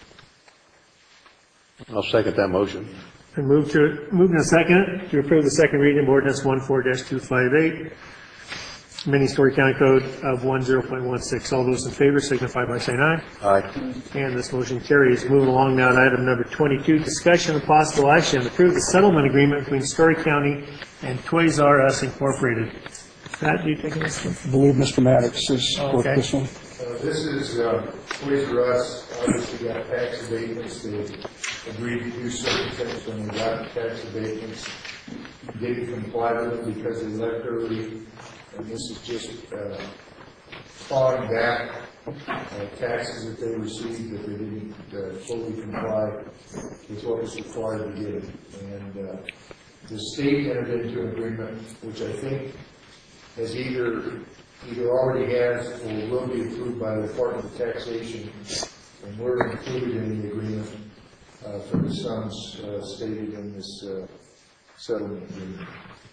Speaker 6: I'll second that motion.
Speaker 1: And move to, move in a second to approve the second reading of ordinance fourteen dash two fifty-eight, amending Story County Code of ten point sixteen. All those in favor signify by saying aye.
Speaker 6: Aye.
Speaker 1: And this motion carries. Moving along now to item number twenty-two, discussion of possible action to approve the settlement agreement between Story County and Toys R Us Incorporated. Pat, do you take this one?
Speaker 2: I believe Mister Maddox is
Speaker 1: Oh,
Speaker 2: with
Speaker 1: okay.
Speaker 2: this one.
Speaker 11: Uh, This is uh, Toys R Us, obviously got tax abatements, they agreed to do certain things when they got tax abatements. Didn't comply with them because they left early, and this is just uh, clawing back uh, taxes that they received that they didn't uh, fully comply with what was required to give. And uh, the state entered into an agreement, which I think has either either already has or will be approved by the Department of Taxation, and we're included in the agreement uh, for the sums uh, stated in this uh, settlement agreement.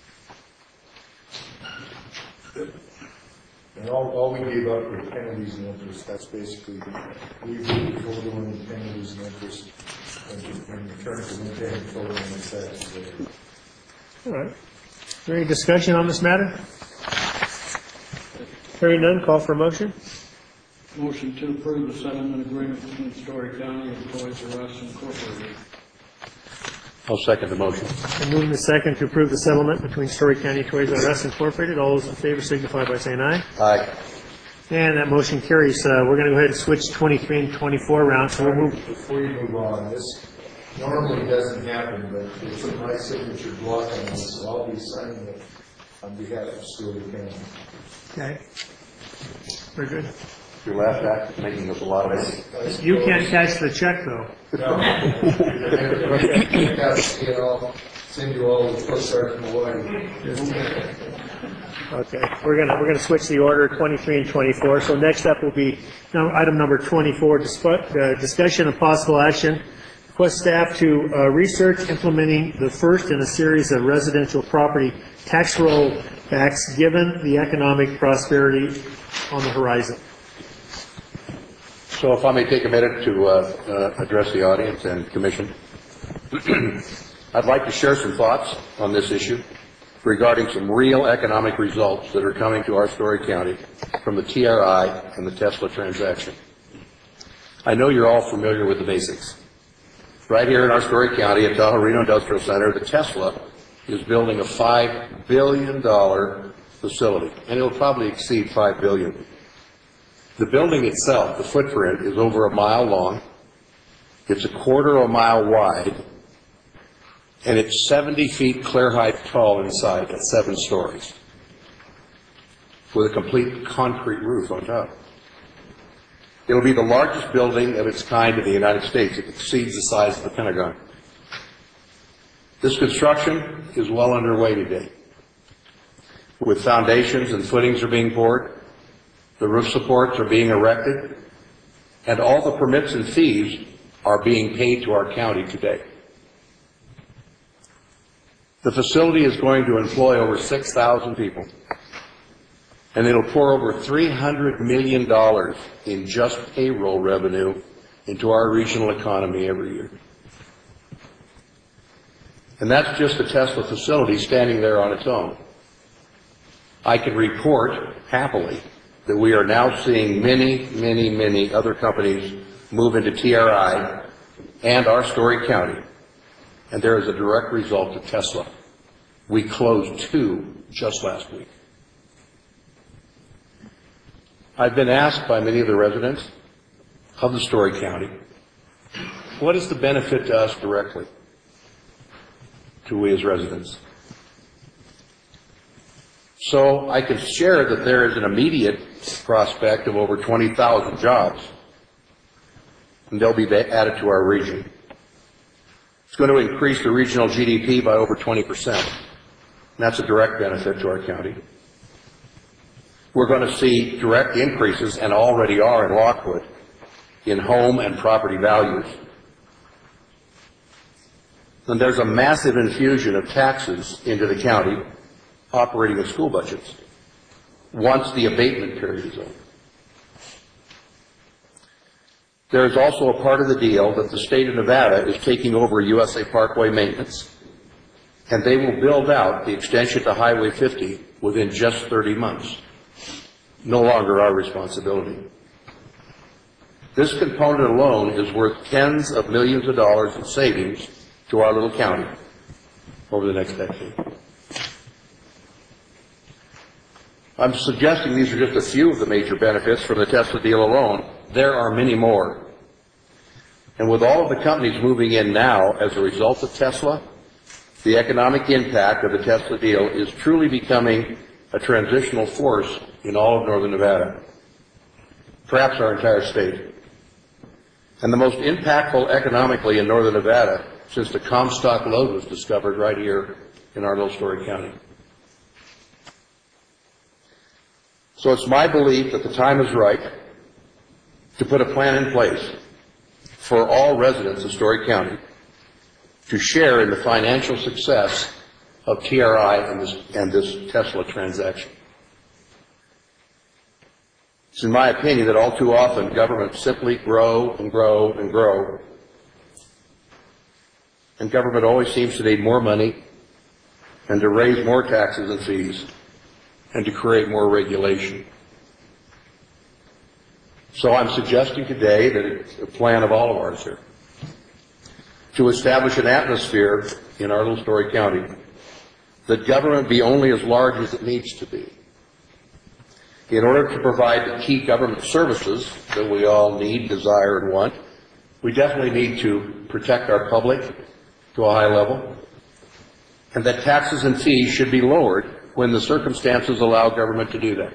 Speaker 11: And all, all we gave up were penalties and interest. That's basically, we agreed before doing penalties and interest, and in return for maintaining full on the taxes.
Speaker 1: All right. Is there any discussion on this matter? Hearing none, call for a motion.
Speaker 7: Motion to approve the settlement agreement between Story County and Toys R Us Incorporated.
Speaker 6: I'll second the motion.
Speaker 1: And moving the second to approve the settlement between Story County Toys R Us Incorporated. All those in favor signify by saying aye.
Speaker 6: Aye.
Speaker 1: And that motion carries. Uh, We're going to go ahead and switch twenty-three and twenty-four around, so we'll move.
Speaker 11: Before you move on, this normally doesn't happen, but it's my signature block on this, so I'll be signing it on behalf of Story County.
Speaker 1: Okay. Very good.
Speaker 6: Your last act is making us a lot of money.
Speaker 1: You can't catch the check, though.
Speaker 11: No. I'll send you all the postcard from Hawaii.
Speaker 1: Okay, we're gonna, we're gonna switch the order, twenty-three and twenty-four. So next up will be now item number twenty-four, dispu- uh, discussion of possible action. Request staff to uh, research implementing the first in a series of residential property tax rollbacks given the economic prosperity on the horizon.
Speaker 6: So if I may take a minute to uh, uh, address the audience and commission. I'd like to share some thoughts on this issue regarding some real economic results that are coming to our Story County from the T R I and the Tesla transaction. I know you're all familiar with the basics. Right here in our Story County at Tahoe Reno Industrial Center, the Tesla is building a five billion dollars facility, and it'll probably exceed five billion dollars. The building itself, the footprint, is over a mile long, it's a quarter of a mile wide, and it's seventy feet clear height tall inside at seven stories, with a complete concrete roof on top. It'll be the largest building of its kind in the United States. It exceeds the size of the Pentagon. This construction is well underway today, with foundations and footings are being poured, the roof supports are being erected, and all the permits and fees are being paid to our county today. The facility is going to employ over six thousand people, and it'll pour over three hundred million dollars in just payroll revenue into our regional economy every year. And that's just the Tesla facility standing there on its own. I can report happily that we are now seeing many, many, many other companies move into T R I and our Story County, and there is a direct result of Tesla. We closed two just last week. I've been asked by many of the residents of the Story County, what is the benefit to us directly, to we as residents? So I can share that there is an immediate prospect of over twenty thousand jobs, and they'll be added to our region. It's going to increase the regional G D P by over twenty percent. And that's a direct benefit to our county. We're going to see direct increases, and already are in Lockwood, in home and property values. And there's a massive infusion of taxes into the county operating and school budgets once the abatement period is over. There is also a part of the deal that the state of Nevada is taking over U S A Parkway maintenance, and they will build out the extension to Highway fifty within just thirty months. No longer our responsibility. This component alone is worth tens of millions of dollars in savings to our little county over the next decade. I'm suggesting these are just a few of the major benefits from the Tesla deal alone. There are many more. And with all of the companies moving in now as a result of Tesla, the economic impact of the Tesla deal is truly becoming a transitional force in all of northern Nevada, perhaps our entire state. And the most impactful economically in northern Nevada since the Comstock lode was discovered right here in our little Story County. So it's my belief that the time is right to put a plan in place for all residents of Story County to share in the financial success of T R I and this, and this Tesla transaction. It's in my opinion that all too often governments simply grow and grow and grow, and government always seems to need more money and to raise more taxes and fees and to create more regulation. So I'm suggesting today that it's a plan of all of ours here to establish an atmosphere in our little Story County that government be only as large as it needs to be. In order to provide the key government services that we all need, desire, and want, we definitely need to protect our public to a high level, and that taxes and fees should be lowered when the circumstances allow government to do that.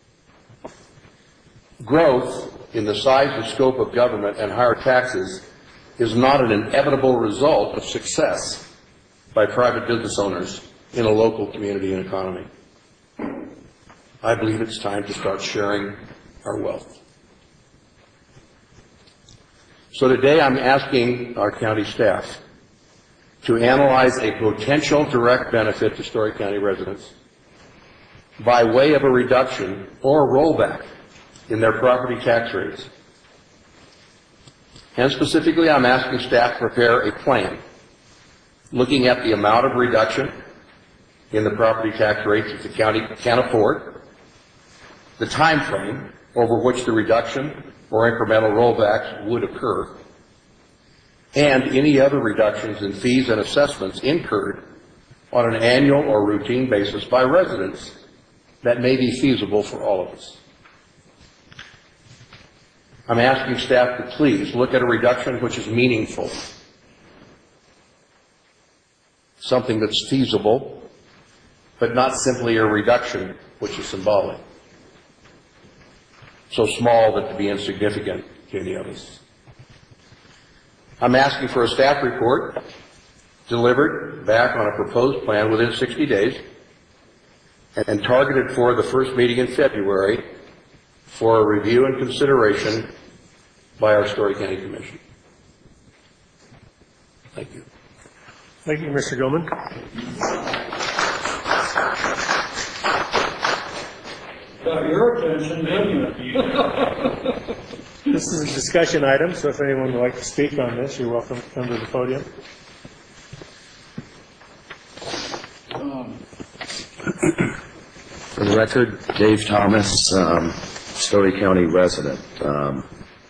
Speaker 6: Growth in the size and scope of government and higher taxes is not an inevitable result of success by private business owners in a local community and economy. I believe it's time to start sharing our wealth. So today I'm asking our county staff to analyze a potential direct benefit to Story County residents by way of a reduction or rollback in their property tax rates. And specifically, I'm asking staff to prepare a plan looking at the amount of reduction in the property tax rates that the county can afford, the time frame over which the reduction or incremental rollbacks would occur, and any other reductions in fees and assessments incurred on an annual or routine basis by residents that may be feasible for all of us. I'm asking staff to please look at a reduction which is meaningful, something that's feasible, but not simply a reduction which is symbolic, so small that to be insignificant to any of us. I'm asking for a staff report delivered back on a proposed plan within sixty days and targeted for the first meeting in February for a review and consideration by our Story County Commission. Thank you.
Speaker 1: Thank you, Mister Gilman.
Speaker 7: Got your attention, didn't it?
Speaker 1: This is a discussion item, so if anyone would like to speak on this, you're welcome to come to the podium.
Speaker 9: For the record, Dave Thomas, um, Story County resident. Um,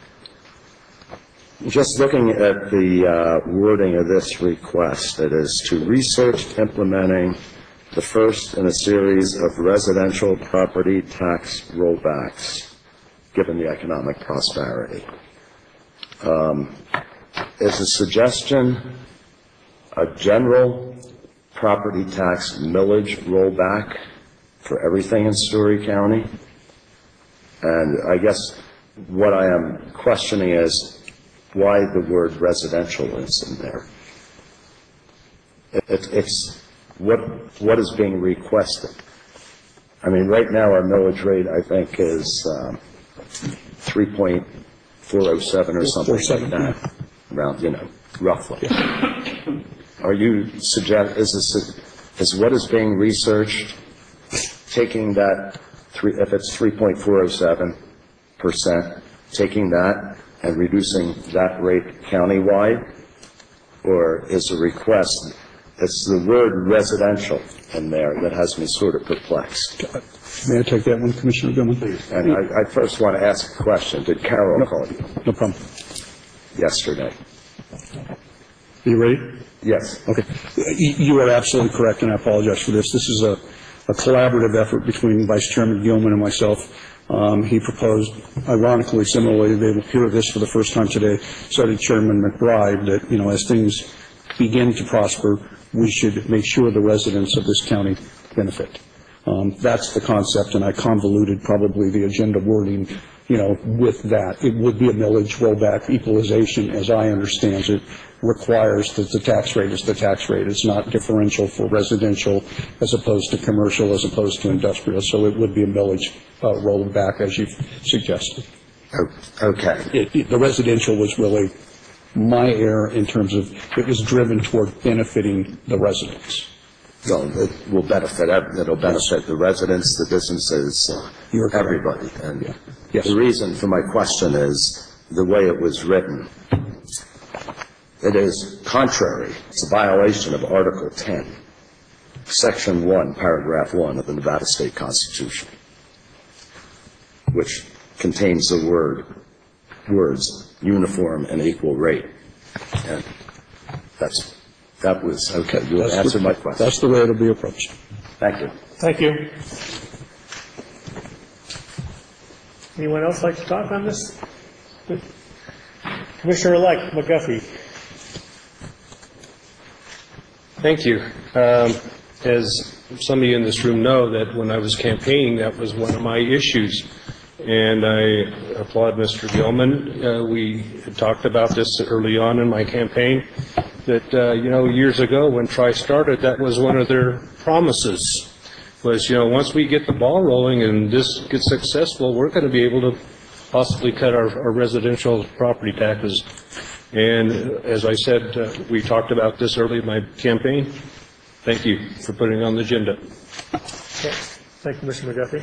Speaker 9: just looking at the uh, wording of this request, it is to research implementing the first in a series of residential property tax rollbacks, given the economic prosperity. Um, is the suggestion a general property tax millage rollback for everything in Story County? And I guess what I am questioning is why the word residential is in there. It, it, it's what what is being requested. I mean, right now our millage rate, I think, is um, three point four oh seven or something like that, around, you know, roughly. Are you suggest is this is what is being researched taking that three, if it's three point four oh seven percent, taking that and reducing that rate countywide, or is the request? It's the word residential in there that has me sort of perplexed.
Speaker 2: May I take that one, Commissioner Gilman?
Speaker 9: And I, I first want to ask a question. Did Carol call you?
Speaker 2: No problem.
Speaker 9: Yesterday.
Speaker 2: Are you ready?
Speaker 9: Yes.
Speaker 2: Okay. You you are absolutely correct, and I apologize for this. This is a, a collaborative effort between Vice Chairman Gilman and myself. Um, he proposed, ironically, similarly, they will hear this for the first time today, so did Chairman McBride, that, you know, as things begin to prosper, we should make sure the residents of this county benefit. Um, that's the concept, and I convoluted probably the agenda wording, you know, with that. It would be a millage rollback equalization, as I understand it, requires that the tax rate is the tax rate. It's not differential for residential as opposed to commercial as opposed to industrial. So it would be a millage uh, rollback, as you've suggested.
Speaker 9: Okay.
Speaker 2: It, it, the residential was really my error in terms of it was driven toward benefiting the residents.
Speaker 9: So it will benefit, ev- it'll benefit the residents, the businesses,
Speaker 2: You're correct.
Speaker 9: everybody. And
Speaker 2: Yeah. Yes.
Speaker 9: the reason for my question is the way it was written. It is contrary, it's a violation of Article ten, Section one, Paragraph one of the Nevada State Constitution, which contains the word, words, uniform and equal rate. And that's, that was, okay, you
Speaker 2: That's
Speaker 9: answered
Speaker 2: the,
Speaker 9: my question.
Speaker 2: That's the way it'll be approached.
Speaker 9: Thank you.
Speaker 1: Thank you. Anyone else like to talk on this? Commissioner-elect McGuffey.
Speaker 5: Thank you. Um, As some of you in this room know, that when I was campaigning, that was one of my issues. And I applaud Mister Gilman. Uh, we had talked about this early on in my campaign, that, uh, you know, years ago when Tri started, that was one of their promises, was, you know, once we get the ball rolling and this gets successful, we're going to be able to possibly cut our, our residential property taxes. And as I said, uh, we talked about this early in my campaign. Thank you for putting it on the agenda.
Speaker 1: Okay. Thank you, Mister McGuffey.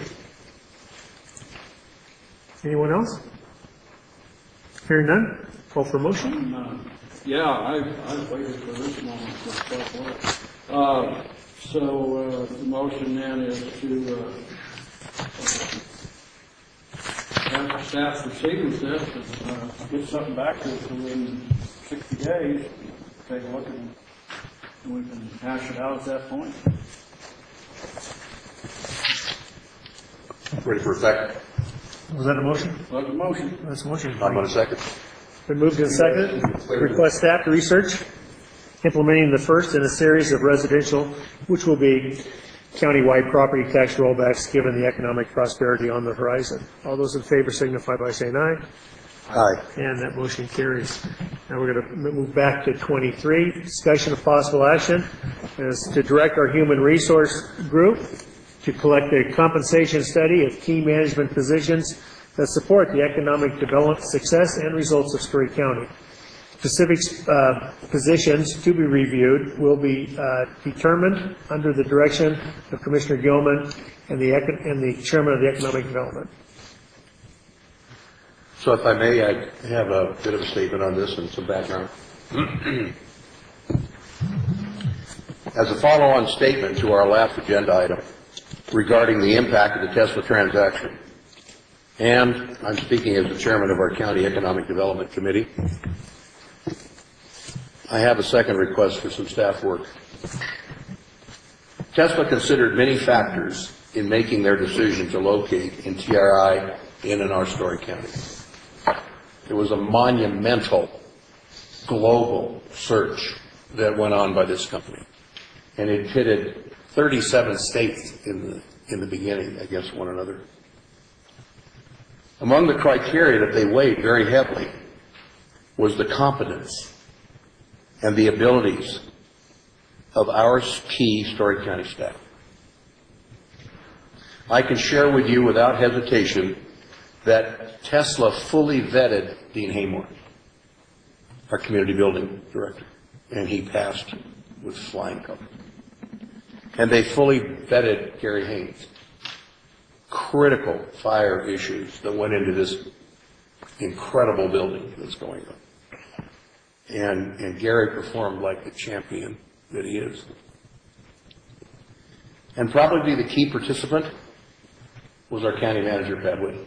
Speaker 1: Anyone else? Hearing none, call for motion.
Speaker 7: Uh, Yeah, I've, I've waited for this moment for quite a while. Uh, So uh, the motion then is to uh, have the staff proceed with this and uh, get something back to us within sixty days. Take a look and we can hash it out at that point.
Speaker 6: Ready for a second?
Speaker 1: Was that a motion?
Speaker 7: That's a motion.
Speaker 1: That's a motion.
Speaker 6: I'm going to second.
Speaker 1: Been moved and seconded. Request staff to research implementing the first in a series of residential, which will be countywide property tax rollbacks given the economic prosperity on the horizon. All those in favor signify by saying aye.
Speaker 9: Aye.
Speaker 1: And that motion carries. Now we're going to move back to twenty-three. Discussion of possible action is to direct our human resource group to collect a compensation study of key management positions that support the economic development, success, and results of Story County. Specific uh, positions to be reviewed will be uh, determined under the direction of Commissioner Gilman and the, and the Chairman of the Economic Development.
Speaker 6: So if I may, I have a bit of a statement on this and some background. As a follow-on statement to our last agenda item regarding the impact of the Tesla transaction, and I'm speaking as the chairman of our County Economic Development Committee, I have a second request for some staff work. Tesla considered many factors in making their decision to locate in T R I in and our Story County. It was a monumental global search that went on by this company, and it pitted thirty-seven states in the in the beginning against one another. Among the criteria that they weighed very heavily was the competence and the abilities of our key Story County staff. I can share with you without hesitation that Tesla fully vetted Dean Haymore, our community building director, and he passed with flying colors. And they fully vetted Gary Haynes. Critical fire issues that went into this incredible building that's going on. And, and Gary performed like the champion that he is. And probably the key participant was our county manager, Pat Whitten.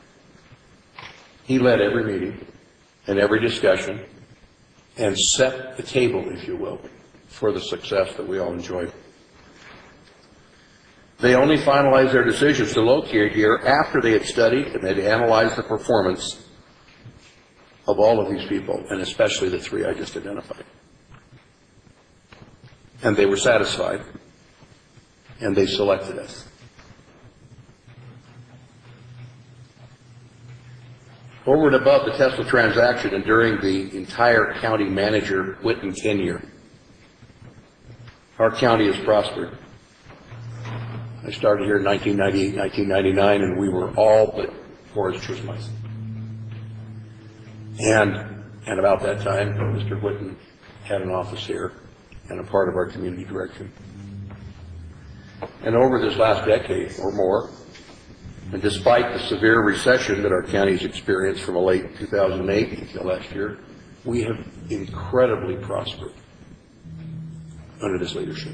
Speaker 6: He led every meeting and every discussion and set the table, if you will, for the success that we all enjoyed. They only finalized their decisions to locate here after they had studied and they'd analyzed the performance of all of these people, and especially the three I just identified. And they were satisfied, and they selected us. Over and above the Tesla transaction and during the entire county manager Whitten tenure, our county has prospered. I started here in nineteen ninety-eight, nineteen ninety-nine, and we were all but poor as church mice. And, and about that time, Mister Whitten had an office here and a part of our community direction. And over this last decade or more, and despite the severe recession that our county's experienced from late two thousand eight until last year, we have incredibly prospered under this leadership.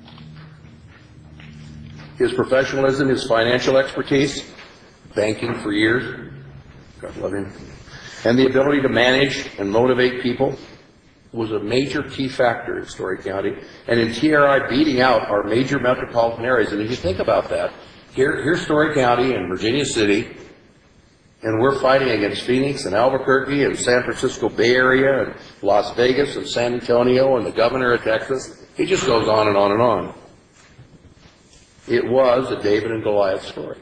Speaker 6: His professionalism, his financial expertise, banking for years, God love him, and the ability to manage and motivate people was a major key factor in Story County and in T R I beating out our major metropolitan areas. And if you think about that, here, here's Story County and Virginia City, and we're fighting against Phoenix and Albuquerque and San Francisco Bay Area and Las Vegas and San Antonio and the governor of Texas. It just goes on and on and on. It was a David and Goliath story.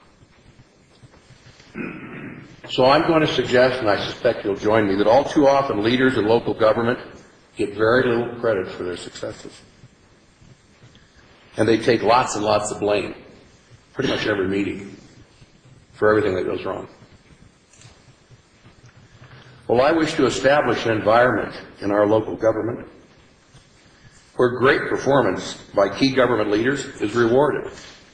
Speaker 6: So I'm going to suggest, and I suspect you'll join me, that all too often leaders in local government get very little credit for their successes. And they take lots and lots of blame, pretty much every meeting, for everything that goes wrong. Well, I wish to establish an environment in our local government where great performance by key government leaders is rewarded.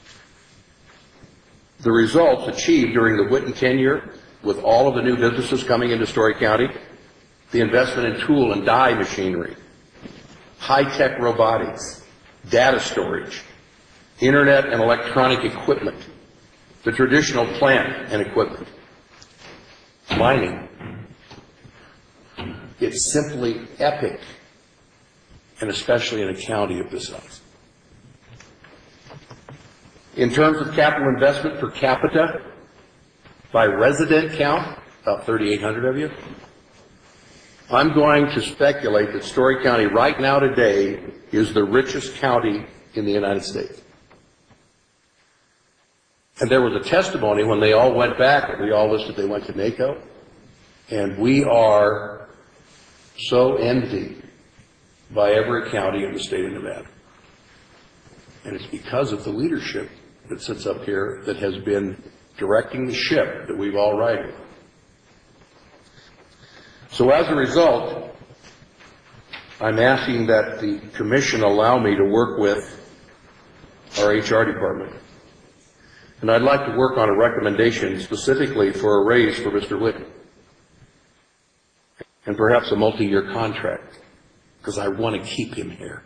Speaker 6: The results achieved during the Whitten tenure, with all of the new businesses coming into Story County, the investment in tool and die machinery, high-tech robotics, data storage, internet and electronic equipment, the traditional plant and equipment, mining. It's simply epic, and especially in a county of this size. In terms of capital investment per capita, by resident count, about thirty-eight hundred of you, I'm going to speculate that Story County right now today is the richest county in the United States. And there was a testimony when they all went back, we all listed they went to NACO, and we are so envied by every county in the state of Nevada. And it's because of the leadership that sits up here that has been directing the ship that we've all righted. So as a result, I'm asking that the commission allow me to work with our H R department. And I'd like to work on a recommendation specifically for a raise for Mister Whitten, and perhaps a multi-year contract, because I want to keep him here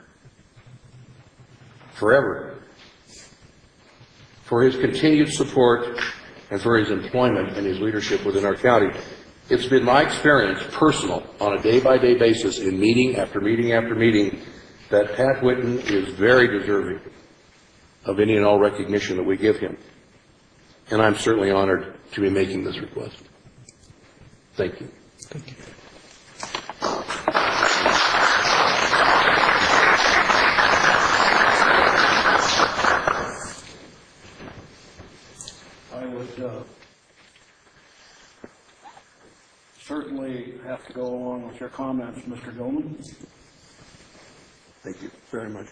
Speaker 6: forever, for his continued support and for his employment and his leadership within our county. It's been my experience, personal, on a day-by-day basis, in meeting after meeting after meeting, that Pat Whitten is very deserving of any and all recognition that we give him. And I'm certainly honored to be making this request. Thank you.
Speaker 8: Thank you.
Speaker 7: I would uh, certainly have to go along with your comments, Mister Goldman.
Speaker 6: Thank you very much.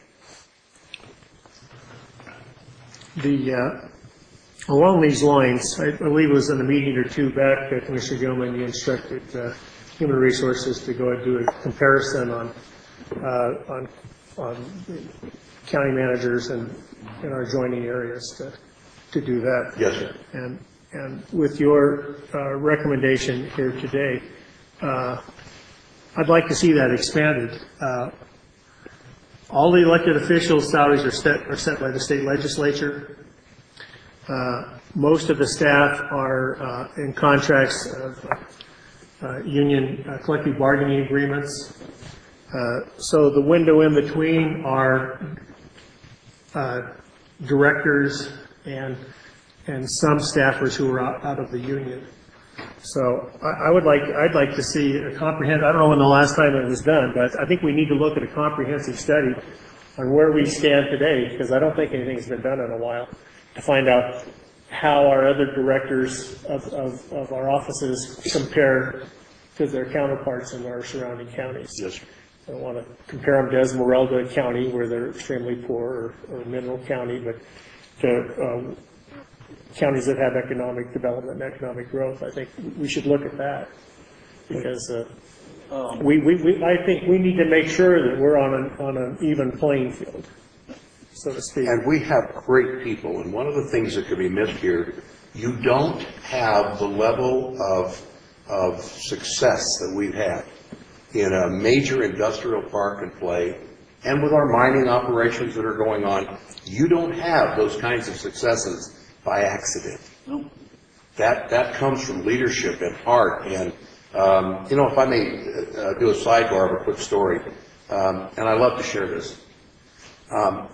Speaker 1: The, uh, along these lines, I believe it was in a meeting or two back that Commissioner Gilman, you instructed uh, Human Resources to go and do a comparison on uh, on, on county managers and in our adjoining areas to, to do that.
Speaker 6: Yes, sir.
Speaker 1: And, and with your uh, recommendation here today, uh, I'd like to see that expanded. Uh, all the elected officials' salaries are set, are set by the state legislature. Uh, most of the staff are uh, in contracts of uh, union uh, collective bargaining agreements. Uh, so the window in between are uh, directors and, and some staffers who are out, out of the union. So I, I would like, I'd like to see a comprehensive, I don't know when the last time it was done, but I think we need to look at a comprehensive study on where we stand today, because I don't think anything's been done in a while, to find out how our other directors of, of, of our offices compare to their counterparts in our surrounding counties.
Speaker 6: Yes.
Speaker 1: I don't want to compare them to Esmeralda County, where they're extremely poor, or, or Mineral County, but to um, counties that have economic development and economic growth. I think we should look at that, because uh, um, we, we, we, I think we need to make sure that we're on an, on an even playing field, so to speak.
Speaker 6: And we have great people, and one of the things that could be missed here, you don't have the level of, of success that we've had in a major industrial park and play, and with our mining operations that are going on. You don't have those kinds of successes by accident. No. That, that comes from leadership and heart. And, um, you know, if I may uh, do a sidebar of a quick story, um, and I love to share this. Um,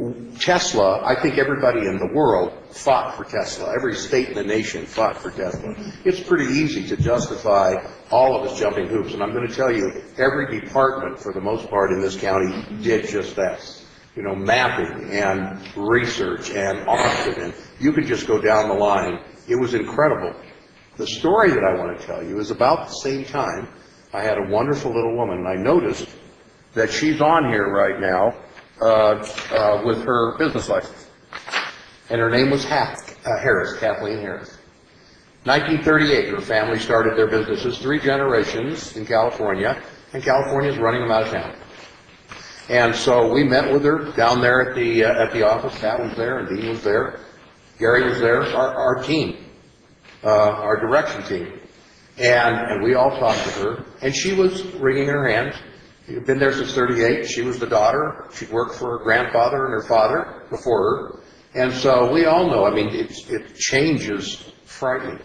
Speaker 6: Tesla, I think everybody in the world fought for Tesla. Every state in the nation fought for Tesla. It's pretty easy to justify all of us jumping hoops, and I'm going to tell you, every department, for the most part in this county, did just that. You know, mapping and research and auction, and you could just go down the line. It was incredible. The story that I want to tell you is about the same time I had a wonderful little woman, and I noticed that she's on here right now uh, uh, with her business license. And her name was Hath, uh, Harris, Kathleen Harris. nineteen thirty-eight, her family started their businesses, three generations in California, and California's running them out of town. And so we met with her down there at the uh, at the office. Pat was there, and Dean was there, Gary was there, our, our team, uh, our direction team. And, and we all talked to her, and she was wringing her hands. She'd been there since thirty-eight. She was the daughter. She'd worked for her grandfather and her father before her. And so we all know, I mean, it's, it changes frightening.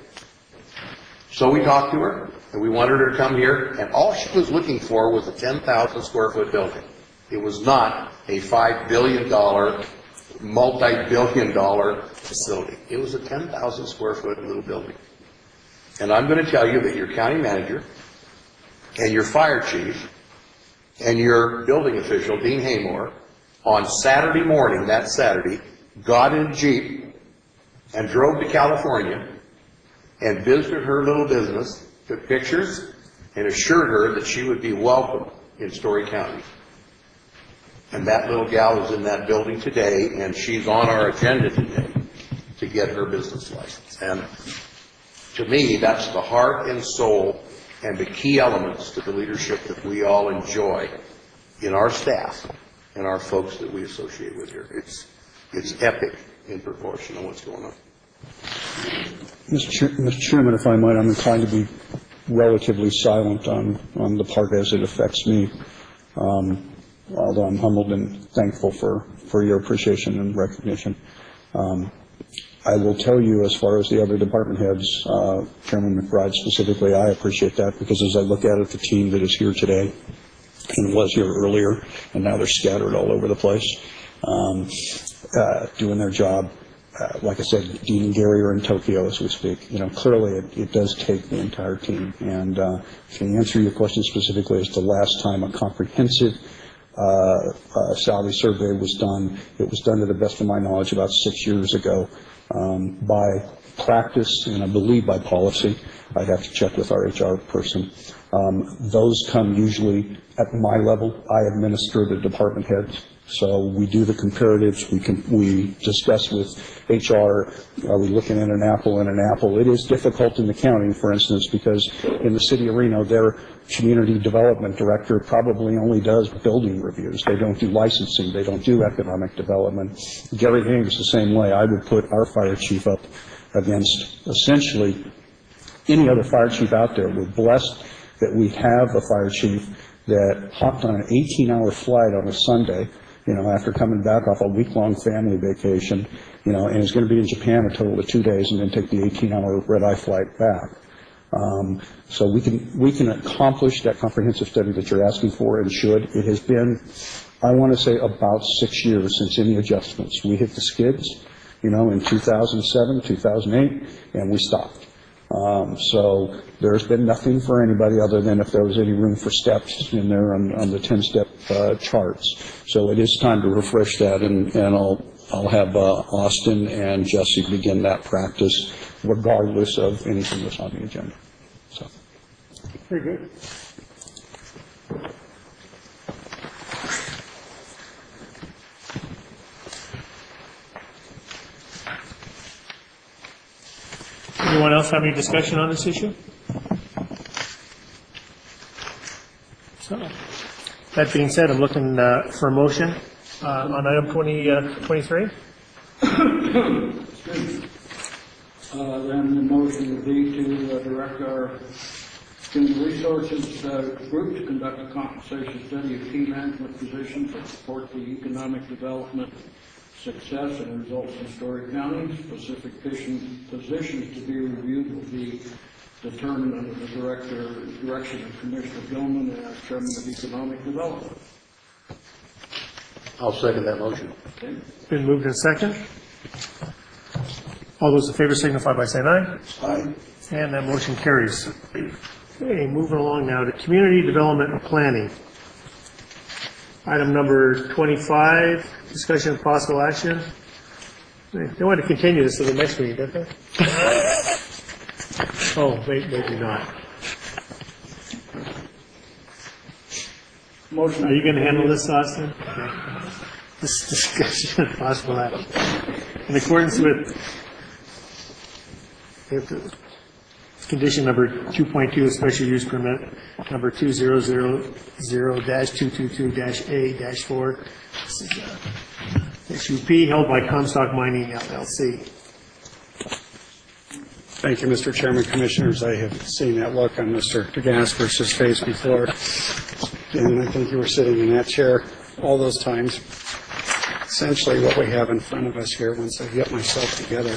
Speaker 6: So we talked to her, and we wanted her to come here, and all she was looking for was a ten thousand square foot building. It was not a five billion dollar, multi-billion dollar facility. It was a ten thousand square foot little building. And I'm going to tell you that your county manager and your fire chief and your building official, Dean Haymore, on Saturday morning, that Saturday, got in a Jeep and drove to California and visited her little business, took pictures, and assured her that she would be welcome in Story County. And that little gal is in that building today, and she's on our agenda today to get her business license. And to me, that's the heart and soul and the key elements to the leadership that we all enjoy in our staff and our folks that we associate with here. It's, it's epic in proportion to what's going on.
Speaker 2: Mister Chair, Mister Chairman, if I might, I'm inclined to be relatively silent on, on the part as it affects me, um, although I'm humbled and thankful for, for your appreciation and recognition. Um, I will tell you, as far as the other department heads, uh, Chairman McBride specifically, I appreciate that, because as I look at it, the team that is here today and was here earlier, and now they're scattered all over the place, um, uh, doing their job. Uh, like I said, Dean and Gary are in Tokyo as we speak. You know, clearly it, it does take the entire team. And uh, to answer your question specifically as to last time a comprehensive uh, uh, salary survey was done, it was done to the best of my knowledge about six years ago um, by practice and I believe by policy. I'd have to check with our H R person. Um, those come usually at my level. I administer the department heads. So we do the comparatives, we can, we discuss with H R, are we looking at an apple and an apple? It is difficult in the county, for instance, because in the city of Reno, their community development director probably only does building reviews. They don't do licensing, they don't do economic development. Gary Haynes the same way. I would put our fire chief up against essentially any other fire chief out there. We're blessed that we have a fire chief that hopped on an eighteen hour flight on a Sunday, you know, after coming back off a week-long family vacation, you know, and is going to be in Japan a total of two days and then take the eighteen hour red-eye flight back. Um, so we can, we can accomplish that comprehensive study that you're asking for and should. It has been I want to say about six years since any adjustments. We hit the skids, you know, in two thousand seven, two thousand eight, and we stopped. Um, so there's been nothing for anybody other than if there was any room for steps in there on, on the ten-step uh, charts. So it is time to refresh that, and, and I'll I'll have uh, Austin and Jesse begin that practice regardless of anything that's on the agenda. So.
Speaker 1: Very good. Anyone else have any discussion on this issue? So, that being said, I'm looking uh, for a motion uh, on item twenty, uh, twenty-three.
Speaker 7: Uh, Then the motion would be to uh, direct our human resources uh, group to conduct a compensation study of key management positions that support the economic development, success, and results in Story County. Specific position- positions to be reviewed will be determined under the director, direction of Commissioner Gilman as Chairman of Economic Development.
Speaker 6: I'll second that motion.
Speaker 7: Okay.
Speaker 1: Been moved and second. All those in favor signify by saying aye.
Speaker 6: Aye.
Speaker 1: And that motion carries. Okay, moving along now to community development and planning. Item number twenty-five, discussion of possible action. They want to continue this to the next meeting, don't they? Oh, maybe, maybe not.
Speaker 7: Motion.
Speaker 1: Are you going to handle this, Austin? Okay. This discussion of possible action. In accordance with with condition number two point two, special use permit number two zero zero zero dash two two two dash A dash four. This is uh, S U P held by Comstock Mining L L C.
Speaker 2: Thank you, Mister Chairman, Commissioners. I have seen that look on Mister DeGasperis' face before, and I think you were sitting in that chair all those times. Essentially what we have in front of us here, once I get myself together.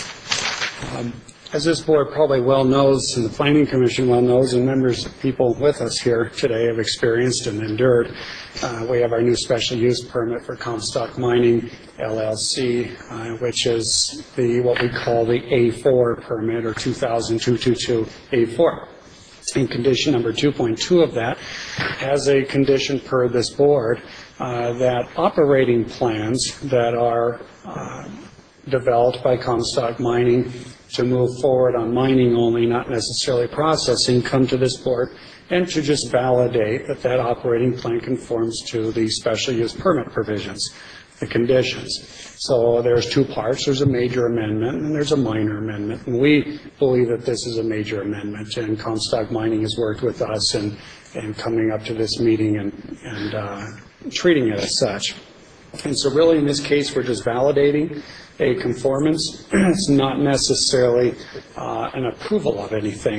Speaker 2: Um, As this board probably well knows, and the Planning Commission well knows, and members, people with us here today have experienced and endured, uh, we have our new special use permit for Comstock Mining L L C, uh, which is the what we call the A four permit, or two thousand two twenty-two A four. In condition number two point two of that, as a condition per this board, uh, that operating plans that are uh, developed by Comstock Mining to move forward on mining only, not necessarily processing, come to this board and to just validate that that operating plan conforms to the special use permit provisions, the conditions. So there's two parts. There's a major amendment and there's a minor amendment. And we believe that this is a major amendment, and Comstock Mining has worked with us in, in coming up to this meeting and, and uh, treating it as such. And so really in this case, we're just validating a conformance. It's not necessarily uh, an approval of anything.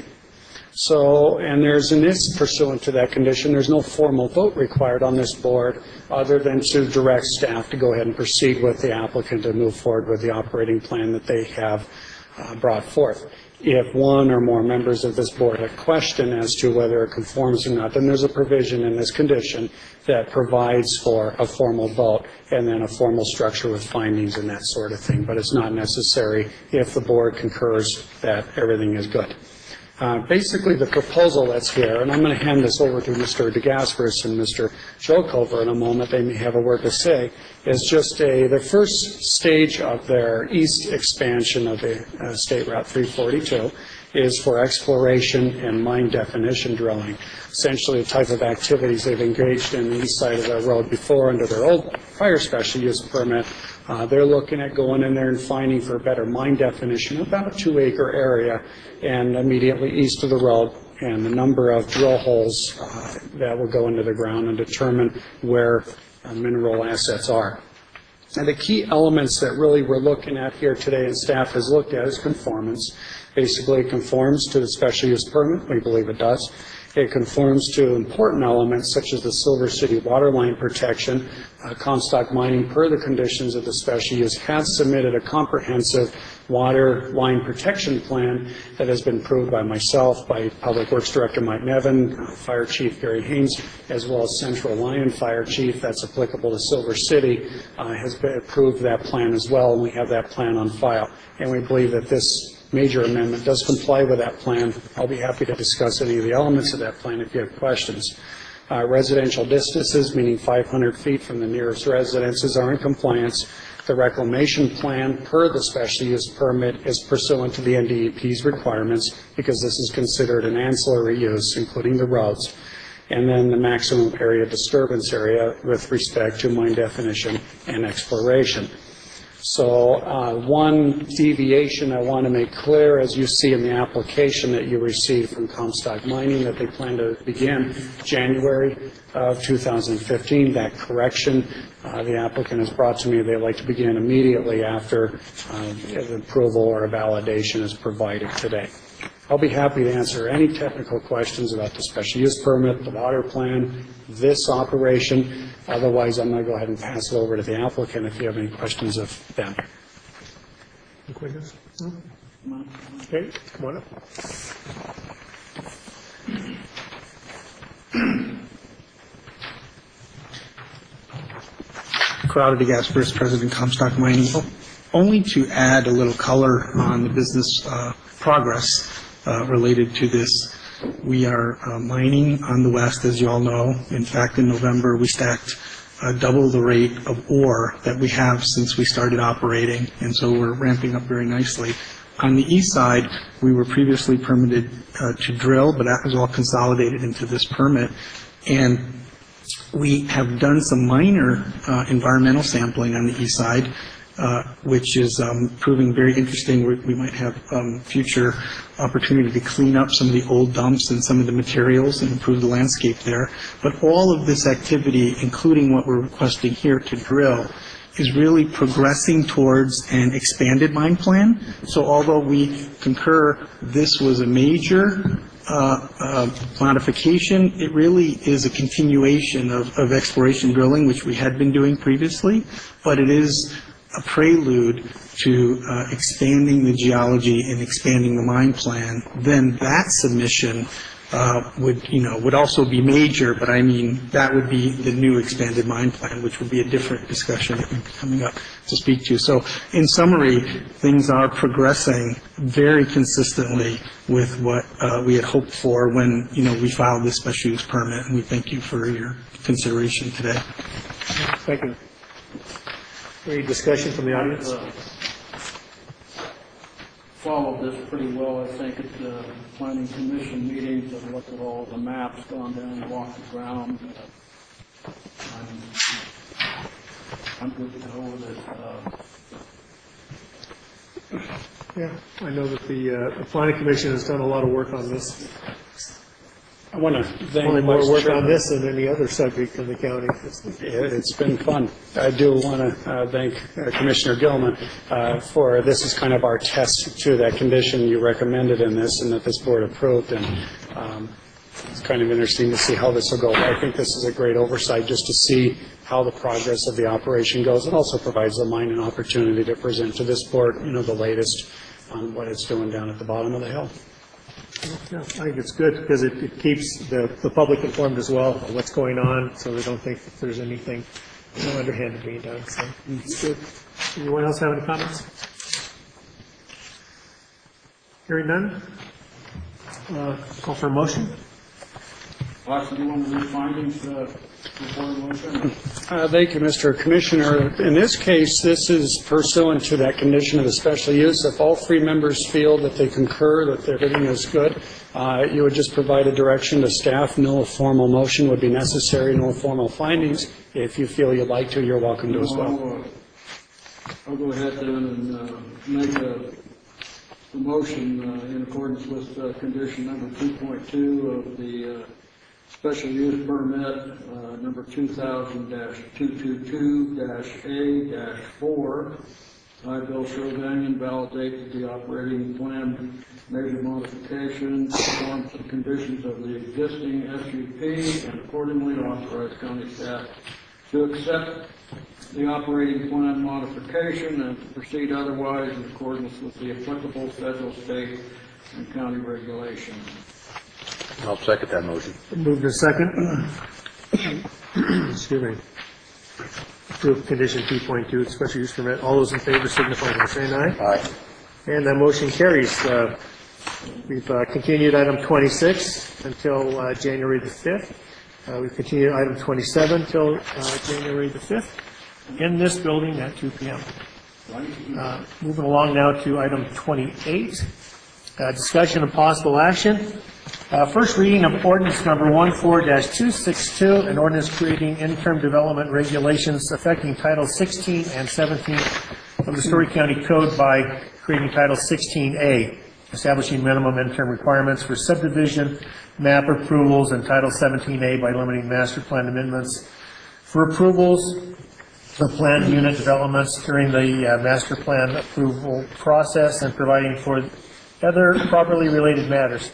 Speaker 2: So, and there's, in this pursuant to that condition, there's no formal vote required on this board other than to direct staff to go ahead and proceed with the applicant to move forward with the operating plan that they have uh, brought forth. If one or more members of this board have question as to whether it conforms or not, then there's a provision in this condition that provides for a formal vote and then a formal structure with findings and that sort of thing. But it's not necessary if the board concurs that everything is good. Uh, basically, the proposal that's here, and I'm going to hand this over to Mister DeGasperis and Mister Jokover in a moment, they may have a word to say, is just a, the first stage of their east expansion of the uh, State Route three forty-two is for exploration and mine definition drilling. Essentially, the type of activities they've engaged in the east side of the road before under their old prior special use permit. Uh, they're looking at going in there and finding for a better mine definition, about a two-acre area, and immediately east of the road, and the number of drill holes uh, that will go into the ground and determine where uh, mineral assets are. And the key elements that really we're looking at here today and staff has looked at is conformance. Basically, it conforms to the special use permit. We believe it does. It conforms to important elements such as the Silver City water line protection. Uh, Comstock Mining, per the conditions of the special use, has submitted a comprehensive water line protection plan that has been approved by myself, by Public Works Director Mike Nevin, Fire Chief Gary Haynes, as well as Central Lyon Fire Chief, that's applicable to Silver City, uh, has been approved that plan as well, and we have that plan on file. And we believe that this major amendment does comply with that plan. I'll be happy to discuss any of the elements of that plan if you have questions. Uh, residential distances, meaning five hundred feet from the nearest residences, are in compliance. The reclamation plan per the special use permit is pursuant to the N D E P's requirements because this is considered an ancillary use, including the roads. And then the maximum area disturbance area with respect to mine definition and exploration. So uh, one deviation I want to make clear, as you see in the application that you received from Comstock Mining, that they plan to begin January of two thousand fifteen. That correction, uh, the applicant has brought to me, they'd like to begin immediately after uh, an approval or a validation is provided today. I'll be happy to answer any technical questions about the special use permit, the water plan, this operation. Otherwise, I'm going to go ahead and pass it over to the applicant if you have any questions of them.
Speaker 1: Any questions? No? Okay, come on up.
Speaker 13: Crowder DeGasperis, President Comstock Mining. Only to add a little color on the business uh, progress uh, related to this. We are uh, mining on the west, as you all know. In fact, in November, we stacked uh, double the rate of ore that we have since we started operating, and so we're ramping up very nicely. On the east side, we were previously permitted uh, to drill, but that was all consolidated into this permit. And we have done some minor uh, environmental sampling on the east side, uh, which is um, proving very interesting. We, we might have um, future opportunity to clean up some of the old dumps and some of the materials and improve the landscape there. But all of this activity, including what we're requesting here to drill, is really progressing towards an expanded mine plan. So although we concur this was a major uh, uh, modification, it really is a continuation of, of exploration drilling, which we had been doing previously, but it is a prelude to uh, expanding the geology and expanding the mine plan. Then that submission uh, would, you know, would also be major, but I mean, that would be the new expanded mine plan, which would be a different discussion that would be coming up to speak to. So in summary, things are progressing very consistently with what uh, we had hoped for when, you know, we filed this special use permit, and we thank you for your consideration today.
Speaker 1: Thank you. Any discussion from the audience?
Speaker 7: Uh, Followed this pretty well, I think, at the planning commission meetings. I've looked at all the maps, gone down and walked the ground. Uh, I'm, I'm good to go with it. Uh,
Speaker 1: Yeah, I know that the, uh, the planning commission has done a lot of work on this.
Speaker 2: I want to thank
Speaker 1: Only more
Speaker 2: Vice
Speaker 1: work
Speaker 2: Chairman.
Speaker 1: on this than any other subject in the county.
Speaker 2: Yeah, it's been fun. I do want to uh, thank uh, Commissioner Gilman uh, for, this is kind of our test to that condition you recommended in this and that this board approved, and um, it's kind of interesting to see how this will go. I think this is a great oversight just to see how the progress of the operation goes. It also provides the mine an opportunity to present to this board, you know, the latest on what it's doing down at the bottom of the hill.
Speaker 1: Yeah, I think it's good because it, it keeps the, the public informed as well of what's going on, so they don't think that there's anything, no underhanded being done. So it's good. Anyone else have any comments? Hearing none, uh, call for a motion.
Speaker 7: Austin, do you want to read findings uh, before the motion?
Speaker 2: Uh, Thank you, Mister Commissioner. In this case, this is pursuant to that condition of the special use. If all three members feel that they concur, that everything is good, uh, you would just provide a direction to staff. No formal motion would be necessary, no formal findings. If you feel you'd like to, you're welcome to as well.
Speaker 7: I'll, uh, I'll go ahead then and uh, make a, a motion uh, in accordance with uh, condition number two point two of the uh, special use permit, uh, number two thousand dash two two two dash A dash four, I, Bill Shervanian, validate that the operating plan major modification conforms to the conditions of the existing S U P and accordingly authorize county staff to accept the operating plan modification and to proceed otherwise in accordance with the applicable federal, state, and county regulations.
Speaker 6: I'll second that motion.
Speaker 1: Moved to second. Excuse me. Approve condition two point two, special use permit. All those in favor signify by saying aye.
Speaker 6: Aye.
Speaker 1: And that motion carries. Uh, We've uh, continued item twenty-six until uh, January the fifth. Uh, We've continued item twenty-seven until uh, January the fifth in this building at two p m Uh, moving along now to item twenty-eight, uh, discussion of possible action. Uh, first reading of ordinance number fourteen two sixty-two, an ordinance creating interim development regulations affecting Title sixteen and seventeen of the Story County Code by creating Title sixteen A, establishing minimum interim requirements for subdivision map approvals, and Title seventeen A by limiting master plan amendments for approvals of planned unit developments during the uh, master plan approval process and providing for other properly related matters.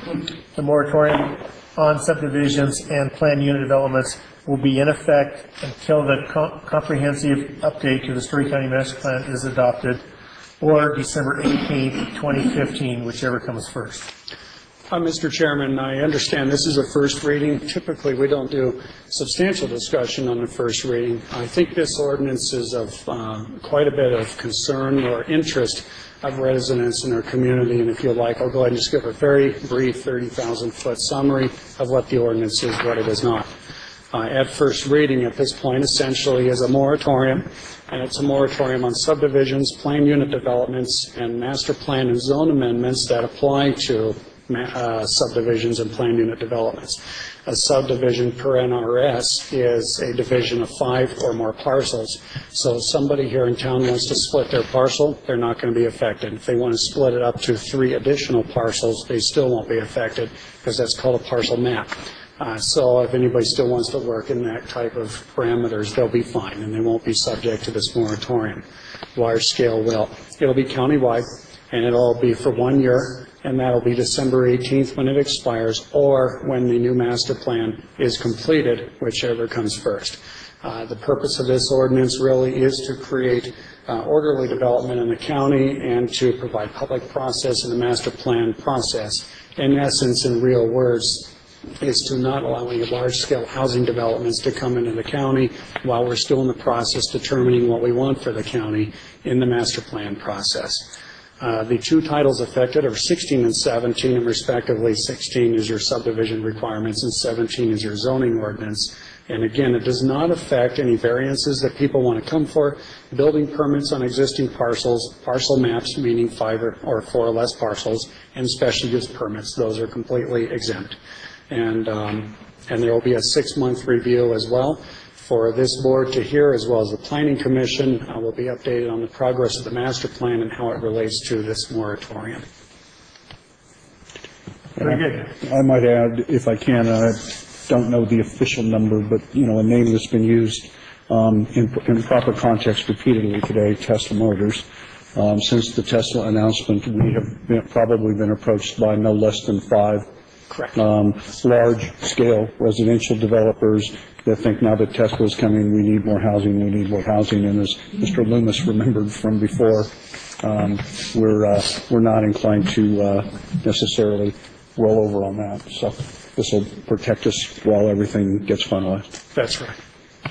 Speaker 1: The moratorium on subdivisions and planned unit developments will be in effect until the co comprehensive update to the Story County Master Plan is adopted, or December eighteenth, twenty fifteen, whichever comes first.
Speaker 2: Uh, Mister Chairman, I understand this is a first reading. Typically, we don't do substantial discussion on the first reading. I think this ordinance is of uh, quite a bit of concern or interest of residents in our community, and if you'd like, I'll go ahead and just give a very brief thirty thousand foot summary of what the ordinance is, what it is not. Uh, at first reading at this point essentially is a moratorium, and it's a moratorium on subdivisions, planned unit developments, and master plan and zone amendments that apply to uh, subdivisions and planned unit developments. A subdivision per N R S is a division of five or more parcels. So if somebody here in town wants to split their parcel, they're not going to be affected. If they want to split it up to three additional parcels, they still won't be affected, because that's called a parcel map. Uh, so if anybody still wants to work in that type of parameters, they'll be fine, and they won't be subject to this moratorium. Large scale will. It'll be countywide, and it'll be for one year, and that'll be December eighteenth when it expires, or when the new master plan is completed, whichever comes first. Uh, the purpose of this ordinance really is to create uh, orderly development in the county and to provide public process in the master plan process. In essence, in real words, is to not allow any large-scale housing developments to come into the county while we're still in the process determining what we want for the county in the master plan process. Uh, the two titles affected are sixteen and seventeen, and respectively sixteen is your subdivision requirements and seventeen is your zoning ordinance. And again, it does not affect any variances that people want to come for, building permits on existing parcels, parcel maps, meaning five or, or four or less parcels, and special use permits. Those are completely exempt. And, um, and there will be a six-month review as well for this board to hear, as well as the Planning Commission. I will be updated on the progress of the master plan and how it relates to this moratorium.
Speaker 1: Very good.
Speaker 2: I might add, if I can, I don't know the official number, but, you know, a name that's been used um, in, in proper context repeatedly today, Tesla Motors. Um, since the Tesla announcement, we have been, probably been approached by no less than five Um, large-scale residential developers that think now that Tesla is coming, we need more housing, we need more housing. And as Mister Loomis remembered from before, um, we're uh, we're not inclined to uh, necessarily roll over on that. So this will protect us while everything gets finalized. That's right.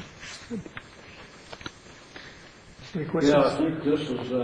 Speaker 1: Any questions?
Speaker 7: Yeah, I think this is a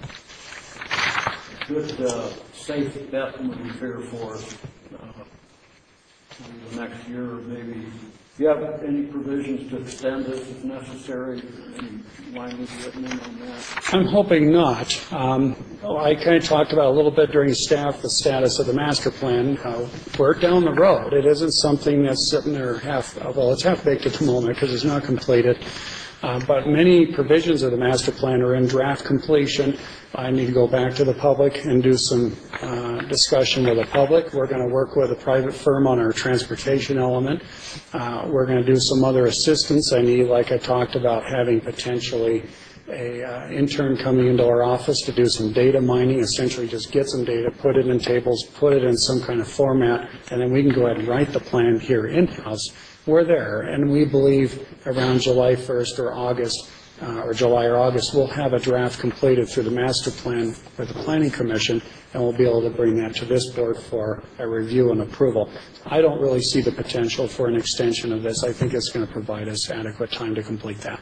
Speaker 7: good, uh, safe bet moving here for us. Uh, the next year, maybe. Do you have any provisions to extend this if necessary? Any language written in on that?
Speaker 2: I'm hoping not. Um, oh, I kind of talked about a little bit during staff the status of the master plan. Uh, we're down the road. It isn't something that's sitting there half, well, it's half baked at the moment because it's not completed. Uh, but many provisions of the master plan are in draft completion. I need to go back to the public and do some uh, discussion with the public. We're going to work with a private firm on our transportation element. Uh, we're going to do some other assistance. I need, like I talked about, having potentially a uh, intern coming into our office to do some data mining, essentially just get some data, put it in tables, put it in some kind of format, and then we can go ahead and write the plan here in-house. We're there, and we believe around July first or August, uh, or July or August, we'll have a draft completed through the master plan for the Planning Commission, and we'll be able to bring that to this board for a review and approval. I don't really see the potential for an extension of this. I think it's going to provide us adequate time to complete that.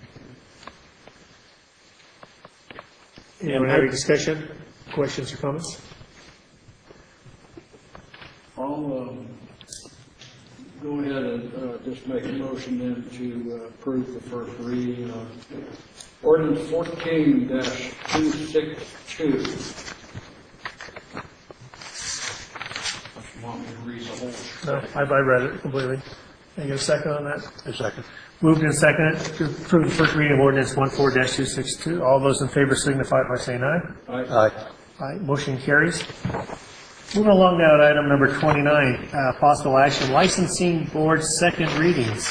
Speaker 1: Anyone have any discussion, questions or comments?
Speaker 7: I'll um, go ahead and uh, just make a motion then to uh, approve the first reading on ordinance fourteen dash two six two. Want me to read the whole?
Speaker 1: No, I've, I read it completely. Can I get a second on that?
Speaker 8: A second.
Speaker 1: Moved and seconded to approve the first reading of ordinance fourteen dash two six two. All those in favor signify by saying aye.
Speaker 7: Aye.
Speaker 8: Aye.
Speaker 1: Aye. Motion carries. Moving along now to item number twenty-nine, uh, possible action, licensing board second readings.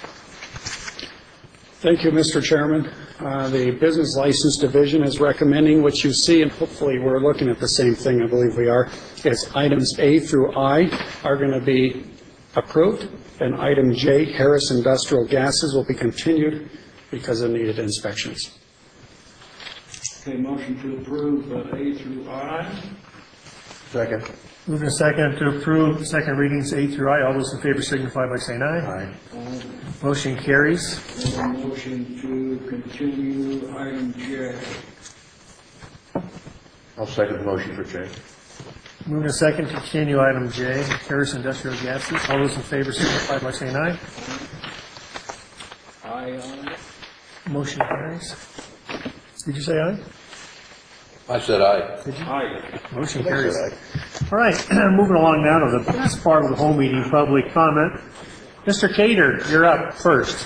Speaker 2: Thank you, Mister Chairman. Uh, the Business License Division is recommending what you see, and hopefully we're looking at the same thing, I believe we are, is items A through I are going to be approved, and item J, Harris Industrial Gases, will be continued because of needed inspections.
Speaker 7: Okay, motion to approve uh, A through I.
Speaker 6: Second.
Speaker 1: Moved and seconded to approve second readings A through I. All those in favor signify by saying aye.
Speaker 6: Aye.
Speaker 7: Uh,
Speaker 1: Motion carries.
Speaker 7: and a motion to continue item J.
Speaker 6: I'll second the motion for J.
Speaker 1: Moved and seconded to continue item J, Harris Industrial Gases. All those in favor signify by saying aye.
Speaker 7: Aye, aye.
Speaker 1: Motion carries. Did you say aye?
Speaker 6: I said aye.
Speaker 1: Did you?
Speaker 7: Aye.
Speaker 1: Motion carries. All right, moving along now to the best part of the whole meeting, public comment. Mister Cater, you're up first.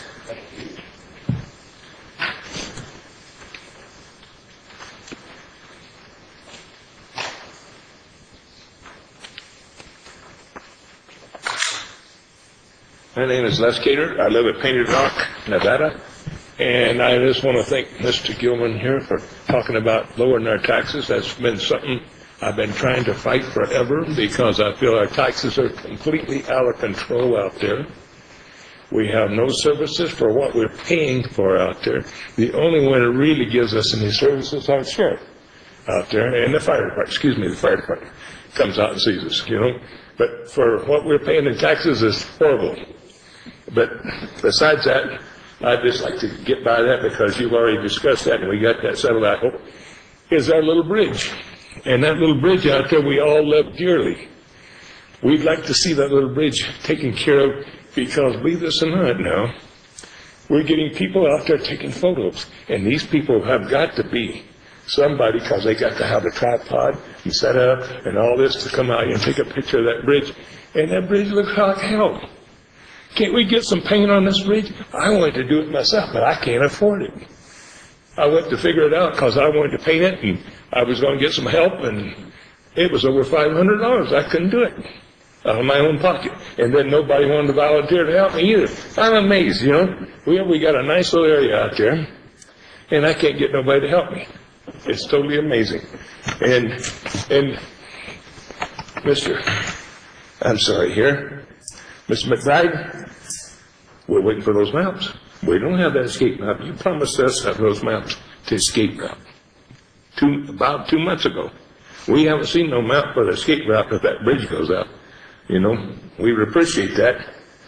Speaker 14: My name is Les Cater. I live at Painted Rock, Nevada. And I just want to thank Mister Gilman here for talking about lowering our taxes. That's been something I've been trying to fight forever because I feel our taxes are completely out of control out there. We have no services for what we're paying for out there. The only one that really gives us any services is our sheriff out there and the fire department. Excuse me, the fire department comes out and sees us, you know. But for what we're paying in taxes is horrible. But besides that, I'd just like to get by that because you've already discussed that and we got that settled, I hope, is our little bridge. And that little bridge out there we all love dearly. We'd like to see that little bridge taken care of because, believe this or not now, we're getting people out there taking photos. And these people have got to be somebody because they got to have a tripod and set up and all this to come out and take a picture of that bridge. And that bridge looks like hell. Can't we get some paint on this bridge? I wanted to do it myself, but I can't afford it. I went to figure it out because I wanted to paint it, and I was going to get some help, and it was over five hundred dollars. I couldn't do it out of my own pocket. And then nobody wanted to volunteer to help me either. I'm amazed, you know. We, we got a nice little area out there, and I can't get nobody to help me. It's totally amazing. And, and, Mister, I'm sorry here. Mister McBride, we're waiting for those maps. We don't have that escape map. You promised us to have those maps to escape route. Two, about two months ago. We haven't seen no map for the escape route if that bridge goes out. You know, we would appreciate that.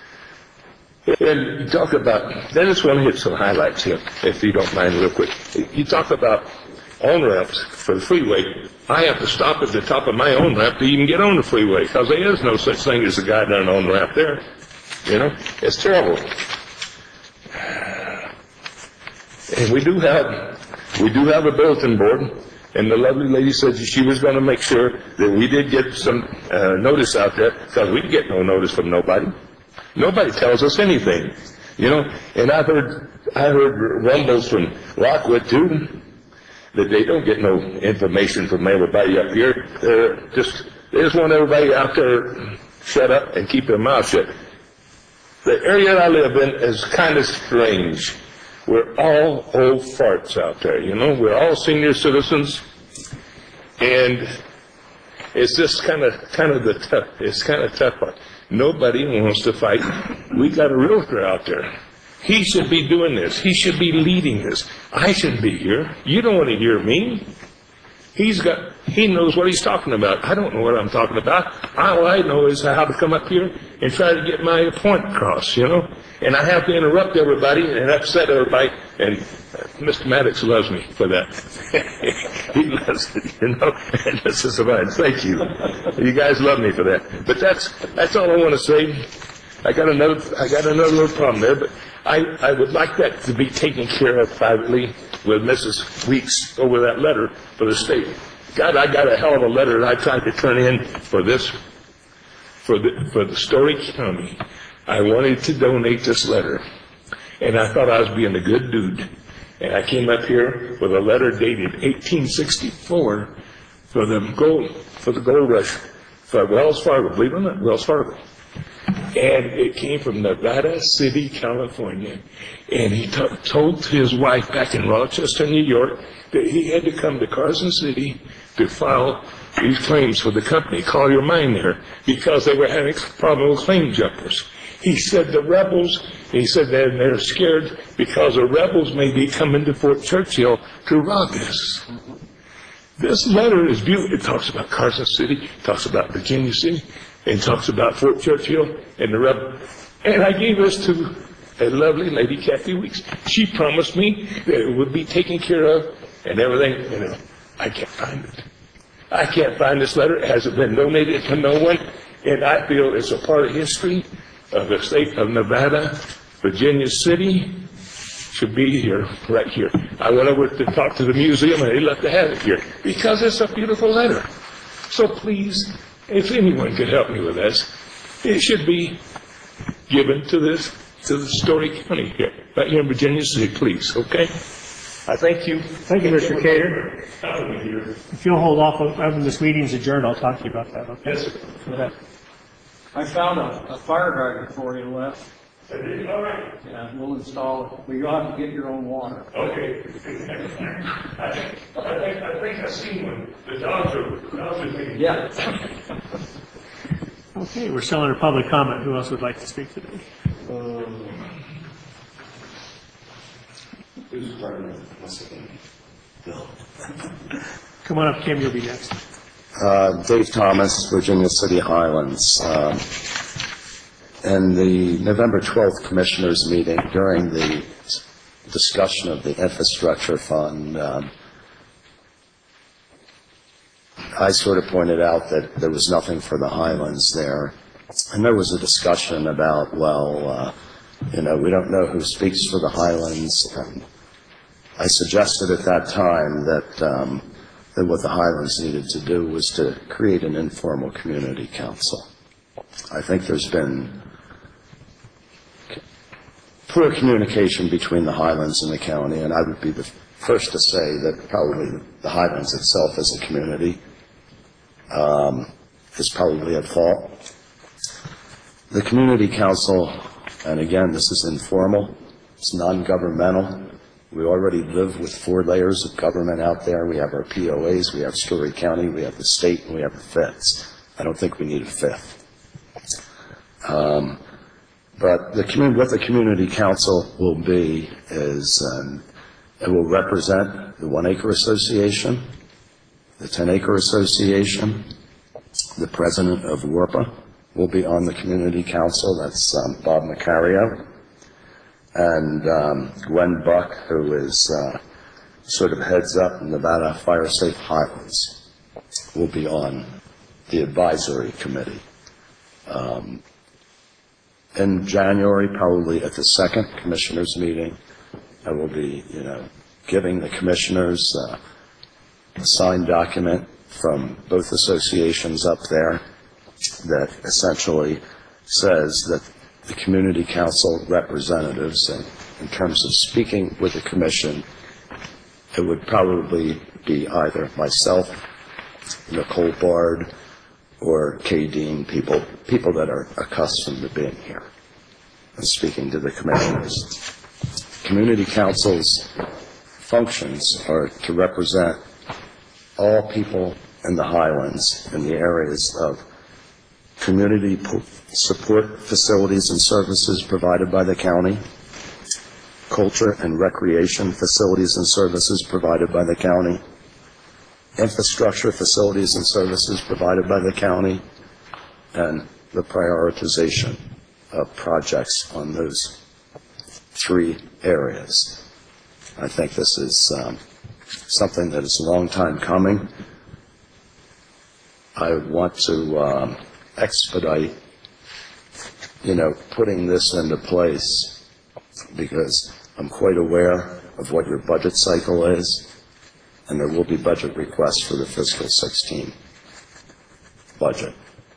Speaker 14: And you talk about, then I just want to hit some highlights here, if you don't mind real quick. You talk about on-ramps for the freeway. I have to stop at the top of my own ramp to even get on the freeway because there is no such thing as a goddamn on-ramp there. You know, it's terrible. And we do have, we do have a bulletin board, and the lovely lady said she was going to make sure that we did get some uh, notice out there because we get no notice from nobody. Nobody tells us anything, you know. And I heard, I heard rumbles from Lockwood too, that they don't get no information from everybody up here. They're just, they just want everybody out there shut up and keep their mouth shut. The area I live in is kind of strange. we're all old farts out there, you know? We're all senior citizens, and it's just kind of, kind of the tough, it's kind of tough part. Nobody wants to fight. We got a realtor out there. He should be doing this. He should be leading this. I shouldn't be here. You don't want to hear me. He's got, he knows what he's talking about. I don't know what I'm talking about. All I know is how to come up here and try to get my point across, you know? And I have to interrupt everybody and upset everybody. And Mister Maddox loves me for that. He loves it, you know? And this is about it. Thank you. You guys love me for that. But that's, that's all I want to say. I got another, I got another little problem there, but I, I would like that to be taken care of privately with Missus Weeks over that letter for the state. God, I got a hell of a letter that I tried to turn in for this, for the, for the Story County. I wanted to donate this letter, and I thought I was being a good dude. And I came up here with a letter dated eighteen sixty-four for the gold, for the gold rush for Wells Fargo, believe it or not, Wells Fargo. And it came from Nevada City, California. And he t- told his wife back in Rochester, New York, that he had to come to Carson City to file these claims for the company, Collier Mine there, because they were having a problem with claim jumpers. He said the rebels, he said that they're scared because the rebels may be coming to Fort Churchill to rob us. This letter is beautiful. It talks about Carson City, it talks about Virginia City, and talks about Fort Churchill and the rebel. And I gave this to a lovely lady, Kathy Weeks. She promised me that it would be taken care of and everything. You know, I can't find it. I can't find this letter. It hasn't been donated to no one. And I feel it's a part of history of the state of Nevada. Virginia City should be here, right here. I went over to talk to the museum and they let to have it here because it's a beautiful letter. So please, if anyone could help me with this, it should be given to this, to the Story County here, right here in Virginia City, please, okay? I thank you.
Speaker 1: Thank you, Mister Cater. If you'll hold off on this meeting's adjourned, I'll talk to you about that, okay?
Speaker 14: Yes, sir.
Speaker 1: Go ahead.
Speaker 7: I found a, a fire hydrant for you left.
Speaker 14: All right.
Speaker 7: Yeah, we'll install it, but you'll have to get your own water.
Speaker 14: Okay. I think, I think, I think I've seen one. The dogs are, the dogs are making.
Speaker 7: Yeah.
Speaker 1: Okay, we're still under public comment. Who else would like to speak today?
Speaker 7: Um,
Speaker 1: Come on up, Kim, you'll be next.
Speaker 9: Uh, Dave Thomas, Virginia City Highlands. Um, In the November twelfth Commissioners meeting, during the discussion of the infrastructure fund, um, I sort of pointed out that there was nothing for the Highlands there. And there was a discussion about, well, uh, you know, we don't know who speaks for the Highlands. And I suggested at that time that, um, that what the Highlands needed to do was to create an informal community council. I think there's been poor communication between the Highlands and the county, and I would be the first to say that probably the Highlands itself as a community um, is probably at fault. The community council, and again, this is informal, it's non-governmental. We already live with four layers of government out there. We have our P O As, we have Story County, we have the state, and we have the feds. I don't think we need a fifth. Um, But the community, what the community council will be is um, it will represent the one acre association, the ten acre association. The president of W R P A will be on the community council. That's um, Bob Macario. And um, Gwen Buck, who is uh, sort of heads up Nevada Fire Safe Highlands, will be on the advisory committee. Um, In January, probably at the second commissioners meeting, I will be, you know, giving the commissioners uh, a signed document from both associations up there that essentially says that the community council representatives, and in terms of speaking with the commission, it would probably be either myself, Nicole Bard, or Kay Dean, people people that are accustomed to being here and speaking to the commissioners. community council's functions are to represent all people in the Highlands in the areas of community po- support facilities and services provided by the county, culture and recreation facilities and services provided by the county, infrastructure facilities and services provided by the county, and the prioritization of projects on those three areas. I think this is um, something that is a long time coming. I want to um, expedite, you know, putting this into place because I'm quite aware of what your budget cycle is, and there will be budget requests for the fiscal sixteen budget.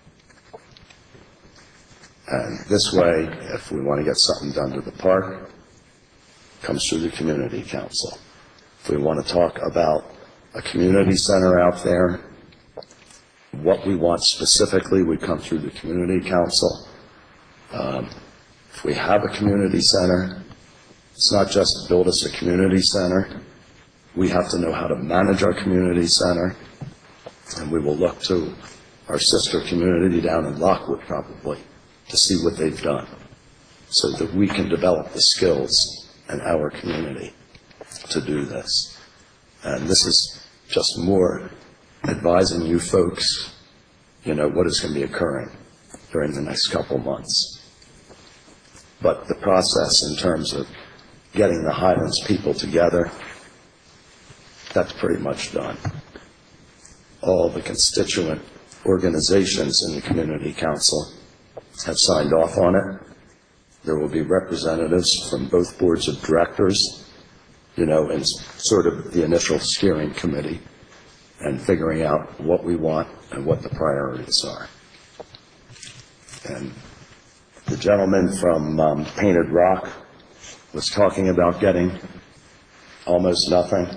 Speaker 9: And this way, if we want to get something done to the park, it comes through the community council. If we want to talk about a community center out there, what we want specifically would come through the community council. Um, if we have a community center, it's not just build us a community center. We have to know how to manage our community center, and we will look to our sister community down in Lockwood probably to see what they've done so that we can develop the skills in our community to do this. And this is just more advising you folks, you know, what is going to be occurring during the next couple months. But the process in terms of getting the Highlands people together, that's pretty much done. All the constituent organizations in the community council have signed off on it. There will be representatives from both boards of directors, you know, in sort of the initial steering committee and figuring out what we want and what the priorities are. And the gentleman from um, Painted Rock was talking about getting almost nothing.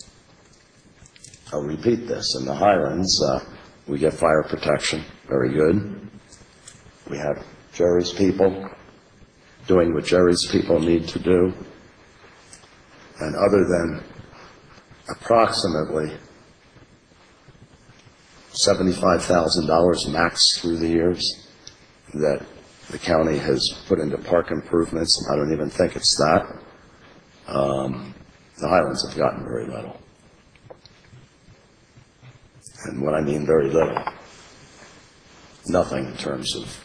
Speaker 9: I'll repeat this. In the Highlands, uh, we get fire protection, very good. We have Jerry's people doing what Jerry's people need to do. And other than approximately seventy-five thousand dollars max through the years that the county has put into park improvements, and I don't even think it's that, um, the Highlands have gotten very little. And what I mean very little, nothing in terms of.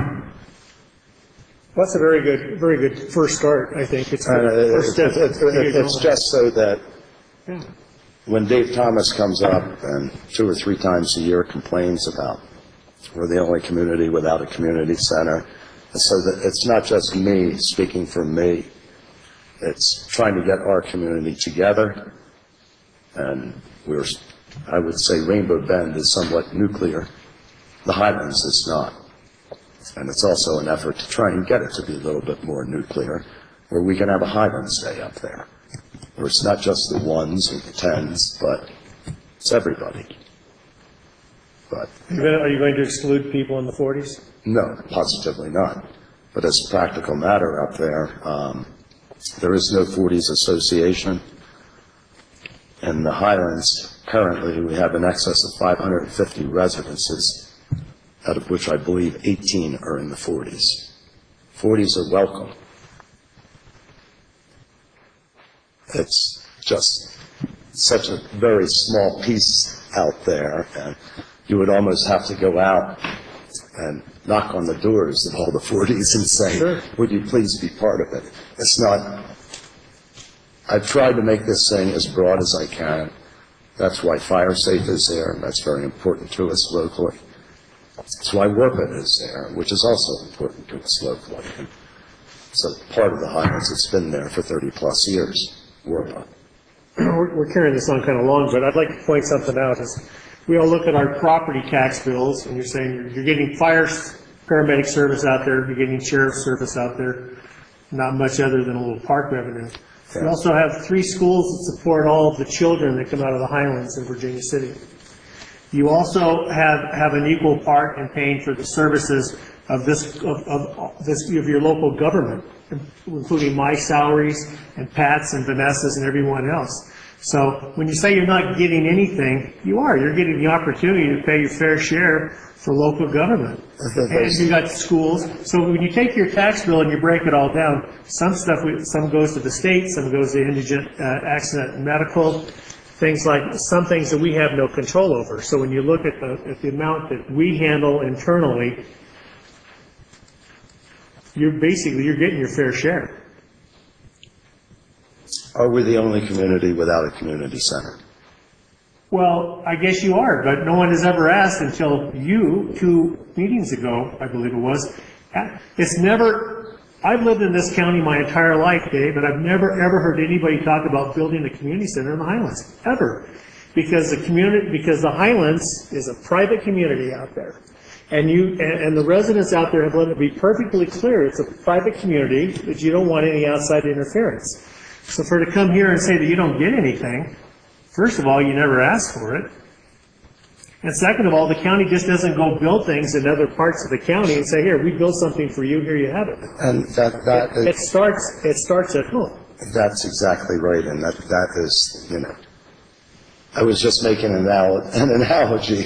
Speaker 1: Well, that's a very good, very good first start, I think. It's,
Speaker 9: Uh,
Speaker 1: first step.
Speaker 9: it's, it's, it's just so that
Speaker 1: Yeah.
Speaker 9: when Dave Thomas comes up and two or three times a year complains about we're the only community without a community center, and so that it's not just me speaking for me, it's trying to get our community together. And we're, I would say Rainbow Bend is somewhat nuclear. The Highlands is not. And it's also an effort to try and get it to be a little bit more nuclear, where we can have a Highlands Day up there, where it's not just the ones or the tens, but it's everybody. But
Speaker 1: Are you gonna- are you going to exclude people in the forties?
Speaker 9: no, positively not. But as a practical matter up there, um, there is no forties association. In the Highlands, currently, we have in excess of five hundred fifty residences, out of which I believe eighteen are in the forties. forties are welcome. It's just such a very small piece out there, and you would almost have to go out and knock on the doors of all the forties and say,
Speaker 1: Sure.
Speaker 9: would you please be part of it? It's not, I've tried to make this thing as broad as I can. That's why Fire Safe is there, and that's very important to us locally. That's why WRPA is there, which is also important to us locally. So part of the Highlands that's been there for thirty-plus years, WRPA.
Speaker 1: We're we're carrying this on kind of long, but I'd like to point something out. Is we all look at our property tax bills, and you're saying you're, you're getting fire paramedic service out there, you're getting sheriff's service out there, not much other than a little park revenue. We also have three schools that support all of the children that come out of the Highlands in Virginia City. You also have, have an equal part in paying for the services of this, of, of this, of your local government including my salaries and Pat's and Vanessa's and everyone else. So when you say you're not getting anything, you are. You're getting the opportunity to pay your fair share for local government. And you got schools. So when you take your tax bill and you break it all down, some stuff, some goes to the state, some goes to indigent uh, accident and medical, things like, some things that we have no control over. So when you look at the, at the amount that we handle internally, you're basically, you're getting your fair share.
Speaker 9: Are we the only community without a community center?
Speaker 1: Well, I guess you are, but no one has ever asked until you, two meetings ago, I believe it was. It's never, I've lived in this county my entire life, Dave, and I've never, ever heard anybody talk about building a community center in the Highlands, ever. Because the community, because the Highlands is a private community out there. And you, and, and the residents out there have let it be perfectly clear, it's a private community, that you don't want any outside interference. So for to come here and say that you don't get anything, first of all, you never asked for it. And second of all, the county just doesn't go build things in other parts of the county and say, here, we built something for you, here you have it.
Speaker 9: And that, that
Speaker 1: it,
Speaker 9: is,
Speaker 1: it starts, it starts at home.
Speaker 9: That's exactly right, and that, that is, you know, I was just making an, anal- an analogy.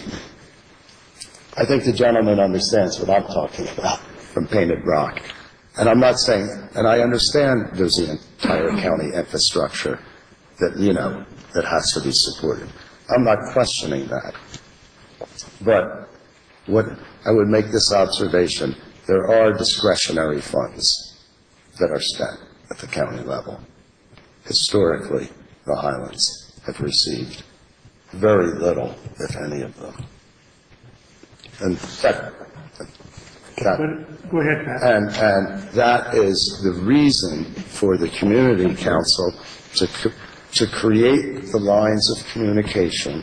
Speaker 9: I think the gentleman understands what I'm talking about from Painted Rock. And I'm not saying, and I understand there's the entire county infrastructure that, you know, that has to be supported. I'm not questioning that. But what I would make this observation, there are discretionary funds that are spent at the county level. Historically, the Highlands have received very little, if any of them. And that, that
Speaker 1: Go ahead, Pat.
Speaker 9: And, and that is the reason for the community council to, to create the lines of communication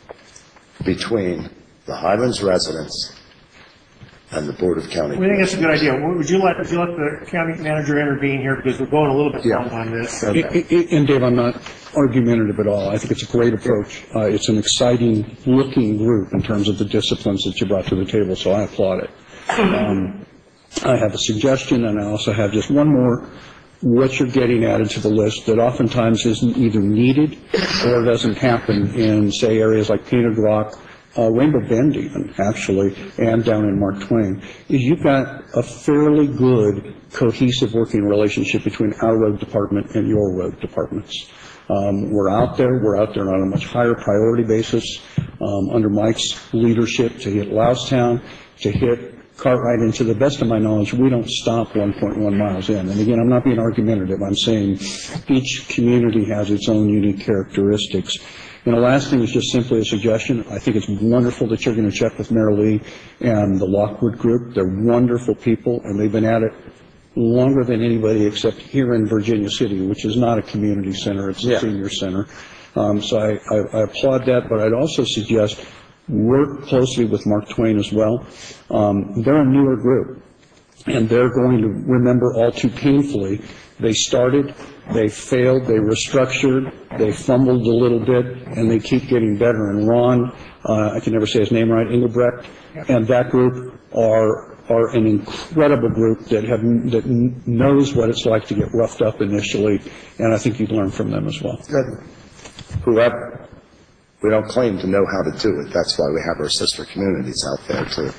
Speaker 9: between the Highlands residents and the Board of County.
Speaker 1: We think that's a good idea. Would you let, would you let the county manager intervene here, because we're going a little bit long on this.
Speaker 2: And, and Dave, I'm not argumentative at all. I think it's a great approach. Uh, it's an exciting looking group in terms of the disciplines that you brought to the table, so I applaud it. Um, I have a suggestion, and I also have just one more. What you're getting added to the list that oftentimes isn't either needed or doesn't happen in, say, areas like Painted Rock, uh, Rainbow Bend even, actually, and down in Mark Twain, is you've got a fairly good cohesive working relationship between our road department and your road departments. Um, we're out there. We're out there on a much higher priority basis um, under Mike's leadership to hit Loustown, to hit Cartwright, and to the best of my knowledge, we don't stop one point one miles in. And again, I'm not being argumentative. I'm saying each community has its own unique characteristics. And the last thing is just simply a suggestion. I think it's wonderful that you're going to check with Mary Lee and the Lockwood Group. They're wonderful people, and they've been at it longer than anybody except here in Virginia City, which is not a community center. It's a
Speaker 9: Yeah.
Speaker 2: senior center. Um, so I, I, I applaud that, but I'd also suggest work closely with Mark Twain as well. Um, they're a newer group, and they're going to remember all too painfully. They started, they failed, they restructured, they fumbled a little bit, and they keep getting better. And Ron, uh, I can never say his name right, Engelbrecht, and that group are are an incredible group that have that knows what it's like to get roughed up initially, and I think you'd learn from them as well.
Speaker 9: Good. Whoever. We don't claim to know how to do it. That's why we have our sister communities out there too.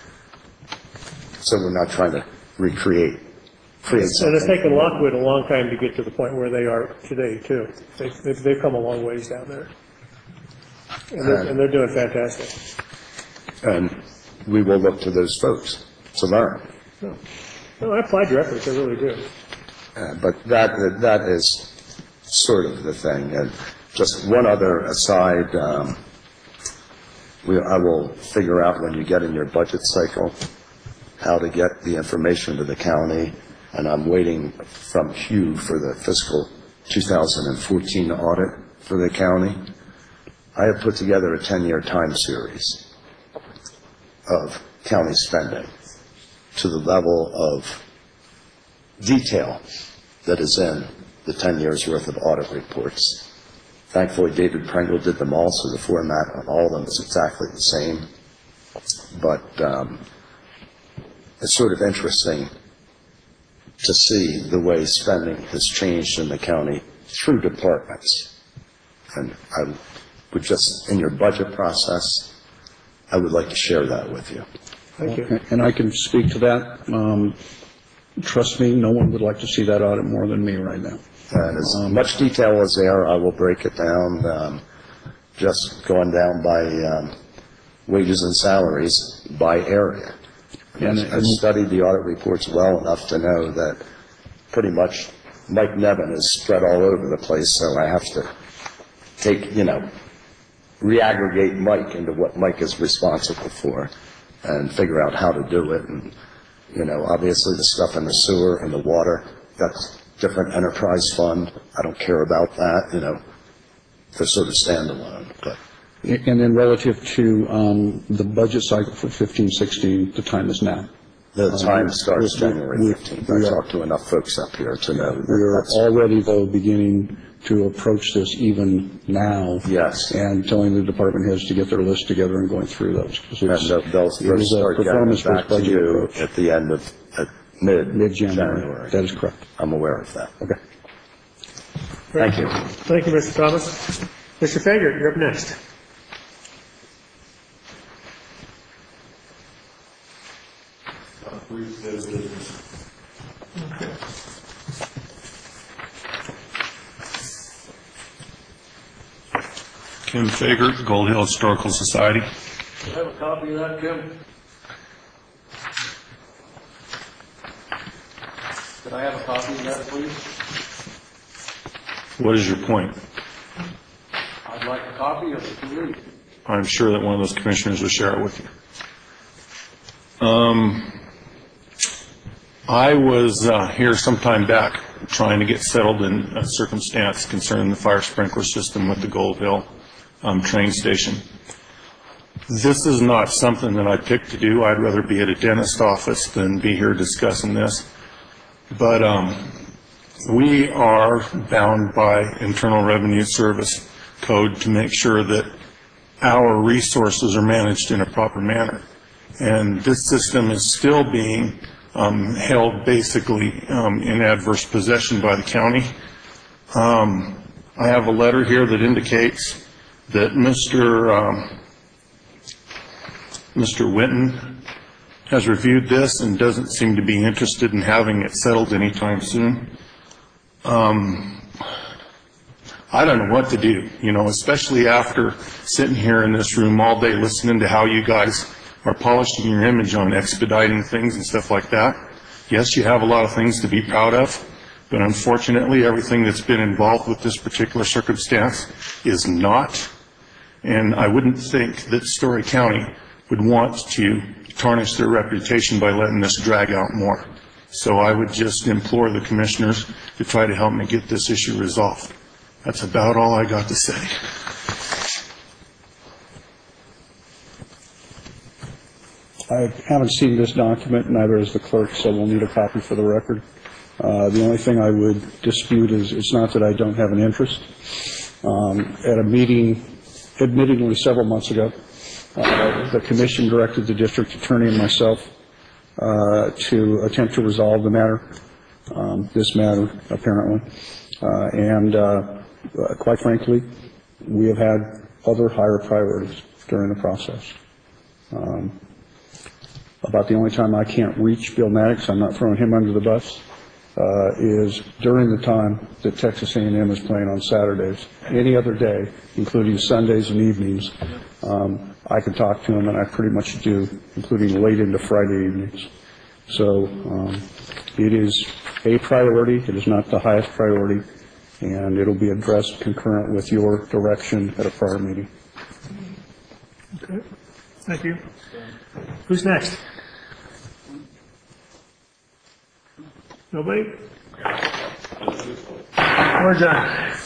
Speaker 9: So we're not trying to recreate, create
Speaker 1: And
Speaker 9: something.
Speaker 1: it's taken Lockwood a long time to get to the point where they are today, too. They- They've, they've come a long ways down there. And they're, and they're doing fantastic.
Speaker 9: And we will look to those folks to learn.
Speaker 1: No, no, I applaud your efforts, I really do.
Speaker 9: Uh, But that, that is sort of the thing. And just one other aside, um, we, I will figure out when you get in your budget cycle how to get the information to the county, and I'm waiting from Hugh for the fiscal two thousand fourteen audit for the county. I have put together a ten-year time series of county spending to the level of detail that is in the ten years worth of audit reports. Thankfully, David Pringle did them all, so the format on all of them is exactly the same. But um, it's sort of interesting to see the way spending has changed in the county through departments. And I would just, in your budget process, I would like to share that with you.
Speaker 1: Thank you.
Speaker 2: And I can speak to that. Um, Trust me, no one would like to see that audit more than me right now.
Speaker 9: And as much detail as there, I will break it down, um, just going down by um, wages and salaries by area.
Speaker 2: And-
Speaker 9: I've studied the audit reports well enough to know that pretty much Mike Nevin is spread all over the place, so I have to take, you know, reaggregate Mike into what Mike is responsible for and figure out how to do it. And, you know, obviously the stuff in the sewer and the water, that's different enterprise fund. I don't care about that, you know, they're sort of standalone, but.
Speaker 2: And then relative to um, the budget cycle for fifteen sixteen, the time is now.
Speaker 9: The time
Speaker 2: Um,
Speaker 9: starts
Speaker 2: we-
Speaker 9: January
Speaker 2: we-
Speaker 9: fifteenth.
Speaker 2: we
Speaker 9: I
Speaker 2: are-
Speaker 9: talked to enough folks up here to know that
Speaker 2: We are
Speaker 9: that's.
Speaker 2: already, though, beginning to approach this even now.
Speaker 9: Yes.
Speaker 2: And telling the department heads to get their list together and going through those. 'Cause
Speaker 9: And
Speaker 2: it's-
Speaker 9: they'll, they'll
Speaker 2: it
Speaker 9: they'll
Speaker 2: is a
Speaker 9: start getting it
Speaker 2: performance-based
Speaker 9: back to
Speaker 2: budget
Speaker 9: you
Speaker 2: approach.
Speaker 9: at the end of, at mid.
Speaker 2: Mid-January. That is correct.
Speaker 9: I'm aware of that.
Speaker 2: Okay.
Speaker 9: Thank you.
Speaker 1: Thank you, Mister Thomas. Mister Fager, you're up next.
Speaker 15: Kim Fager, Gold Hill Historical Society.
Speaker 7: Do you have a copy of that, Kim? Could I have a copy of that, please?
Speaker 15: What is your point?
Speaker 7: I'd like a copy of it to read.
Speaker 15: I'm sure that one of those commissioners will share it with you. Um, I was uh, here some time back trying to get settled in a circumstance concerning the fire sprinkler system with the Gold Hill um, train station. This is not something that I picked to do. I'd rather be at a dentist office than be here discussing this. But um, we are bound by Internal Revenue Service code to make sure that our resources are managed in a proper manner. And this system is still being um, held basically um, in adverse possession by the county. Um, I have a letter here that indicates that Mister Um, Mister Winton has reviewed this and doesn't seem to be interested in having it settled anytime soon. Um, I don't know what to do, you know, especially after sitting here in this room all day listening to how you guys are polishing your image on expediting things and stuff like that. Yes, you have a lot of things to be proud of, but unfortunately everything that's been involved with this particular circumstance is not. And I wouldn't think that Story County would want to tarnish their reputation by letting this drag out more. So I would just implore the commissioners to try to help me get this issue resolved. That's about all I got to say.
Speaker 2: I haven't seen this document, neither has the clerk, so we'll need a copy for the record. Uh, The only thing I would dispute is, it's not that I don't have an interest. Um, At a meeting, admittedly several months ago, uh, the commission directed the district attorney and myself uh, to attempt to resolve the matter, um, this matter, apparently. Uh, And uh, quite frankly, we have had other higher priorities during the process. Um, About the only time I can't reach Bill Maddox, I'm not throwing him under the bus, uh, is during the time that Texas A and M is playing on Saturdays. Any other day, including Sundays and evenings, um, I can talk to him, and I pretty much do, including late into Friday evenings. So um, it is a priority. It is not the highest priority, and it'll be addressed concurrent with your direction at a prior meeting.
Speaker 1: Okay. Thank you. Who's next? Nobody? We're done.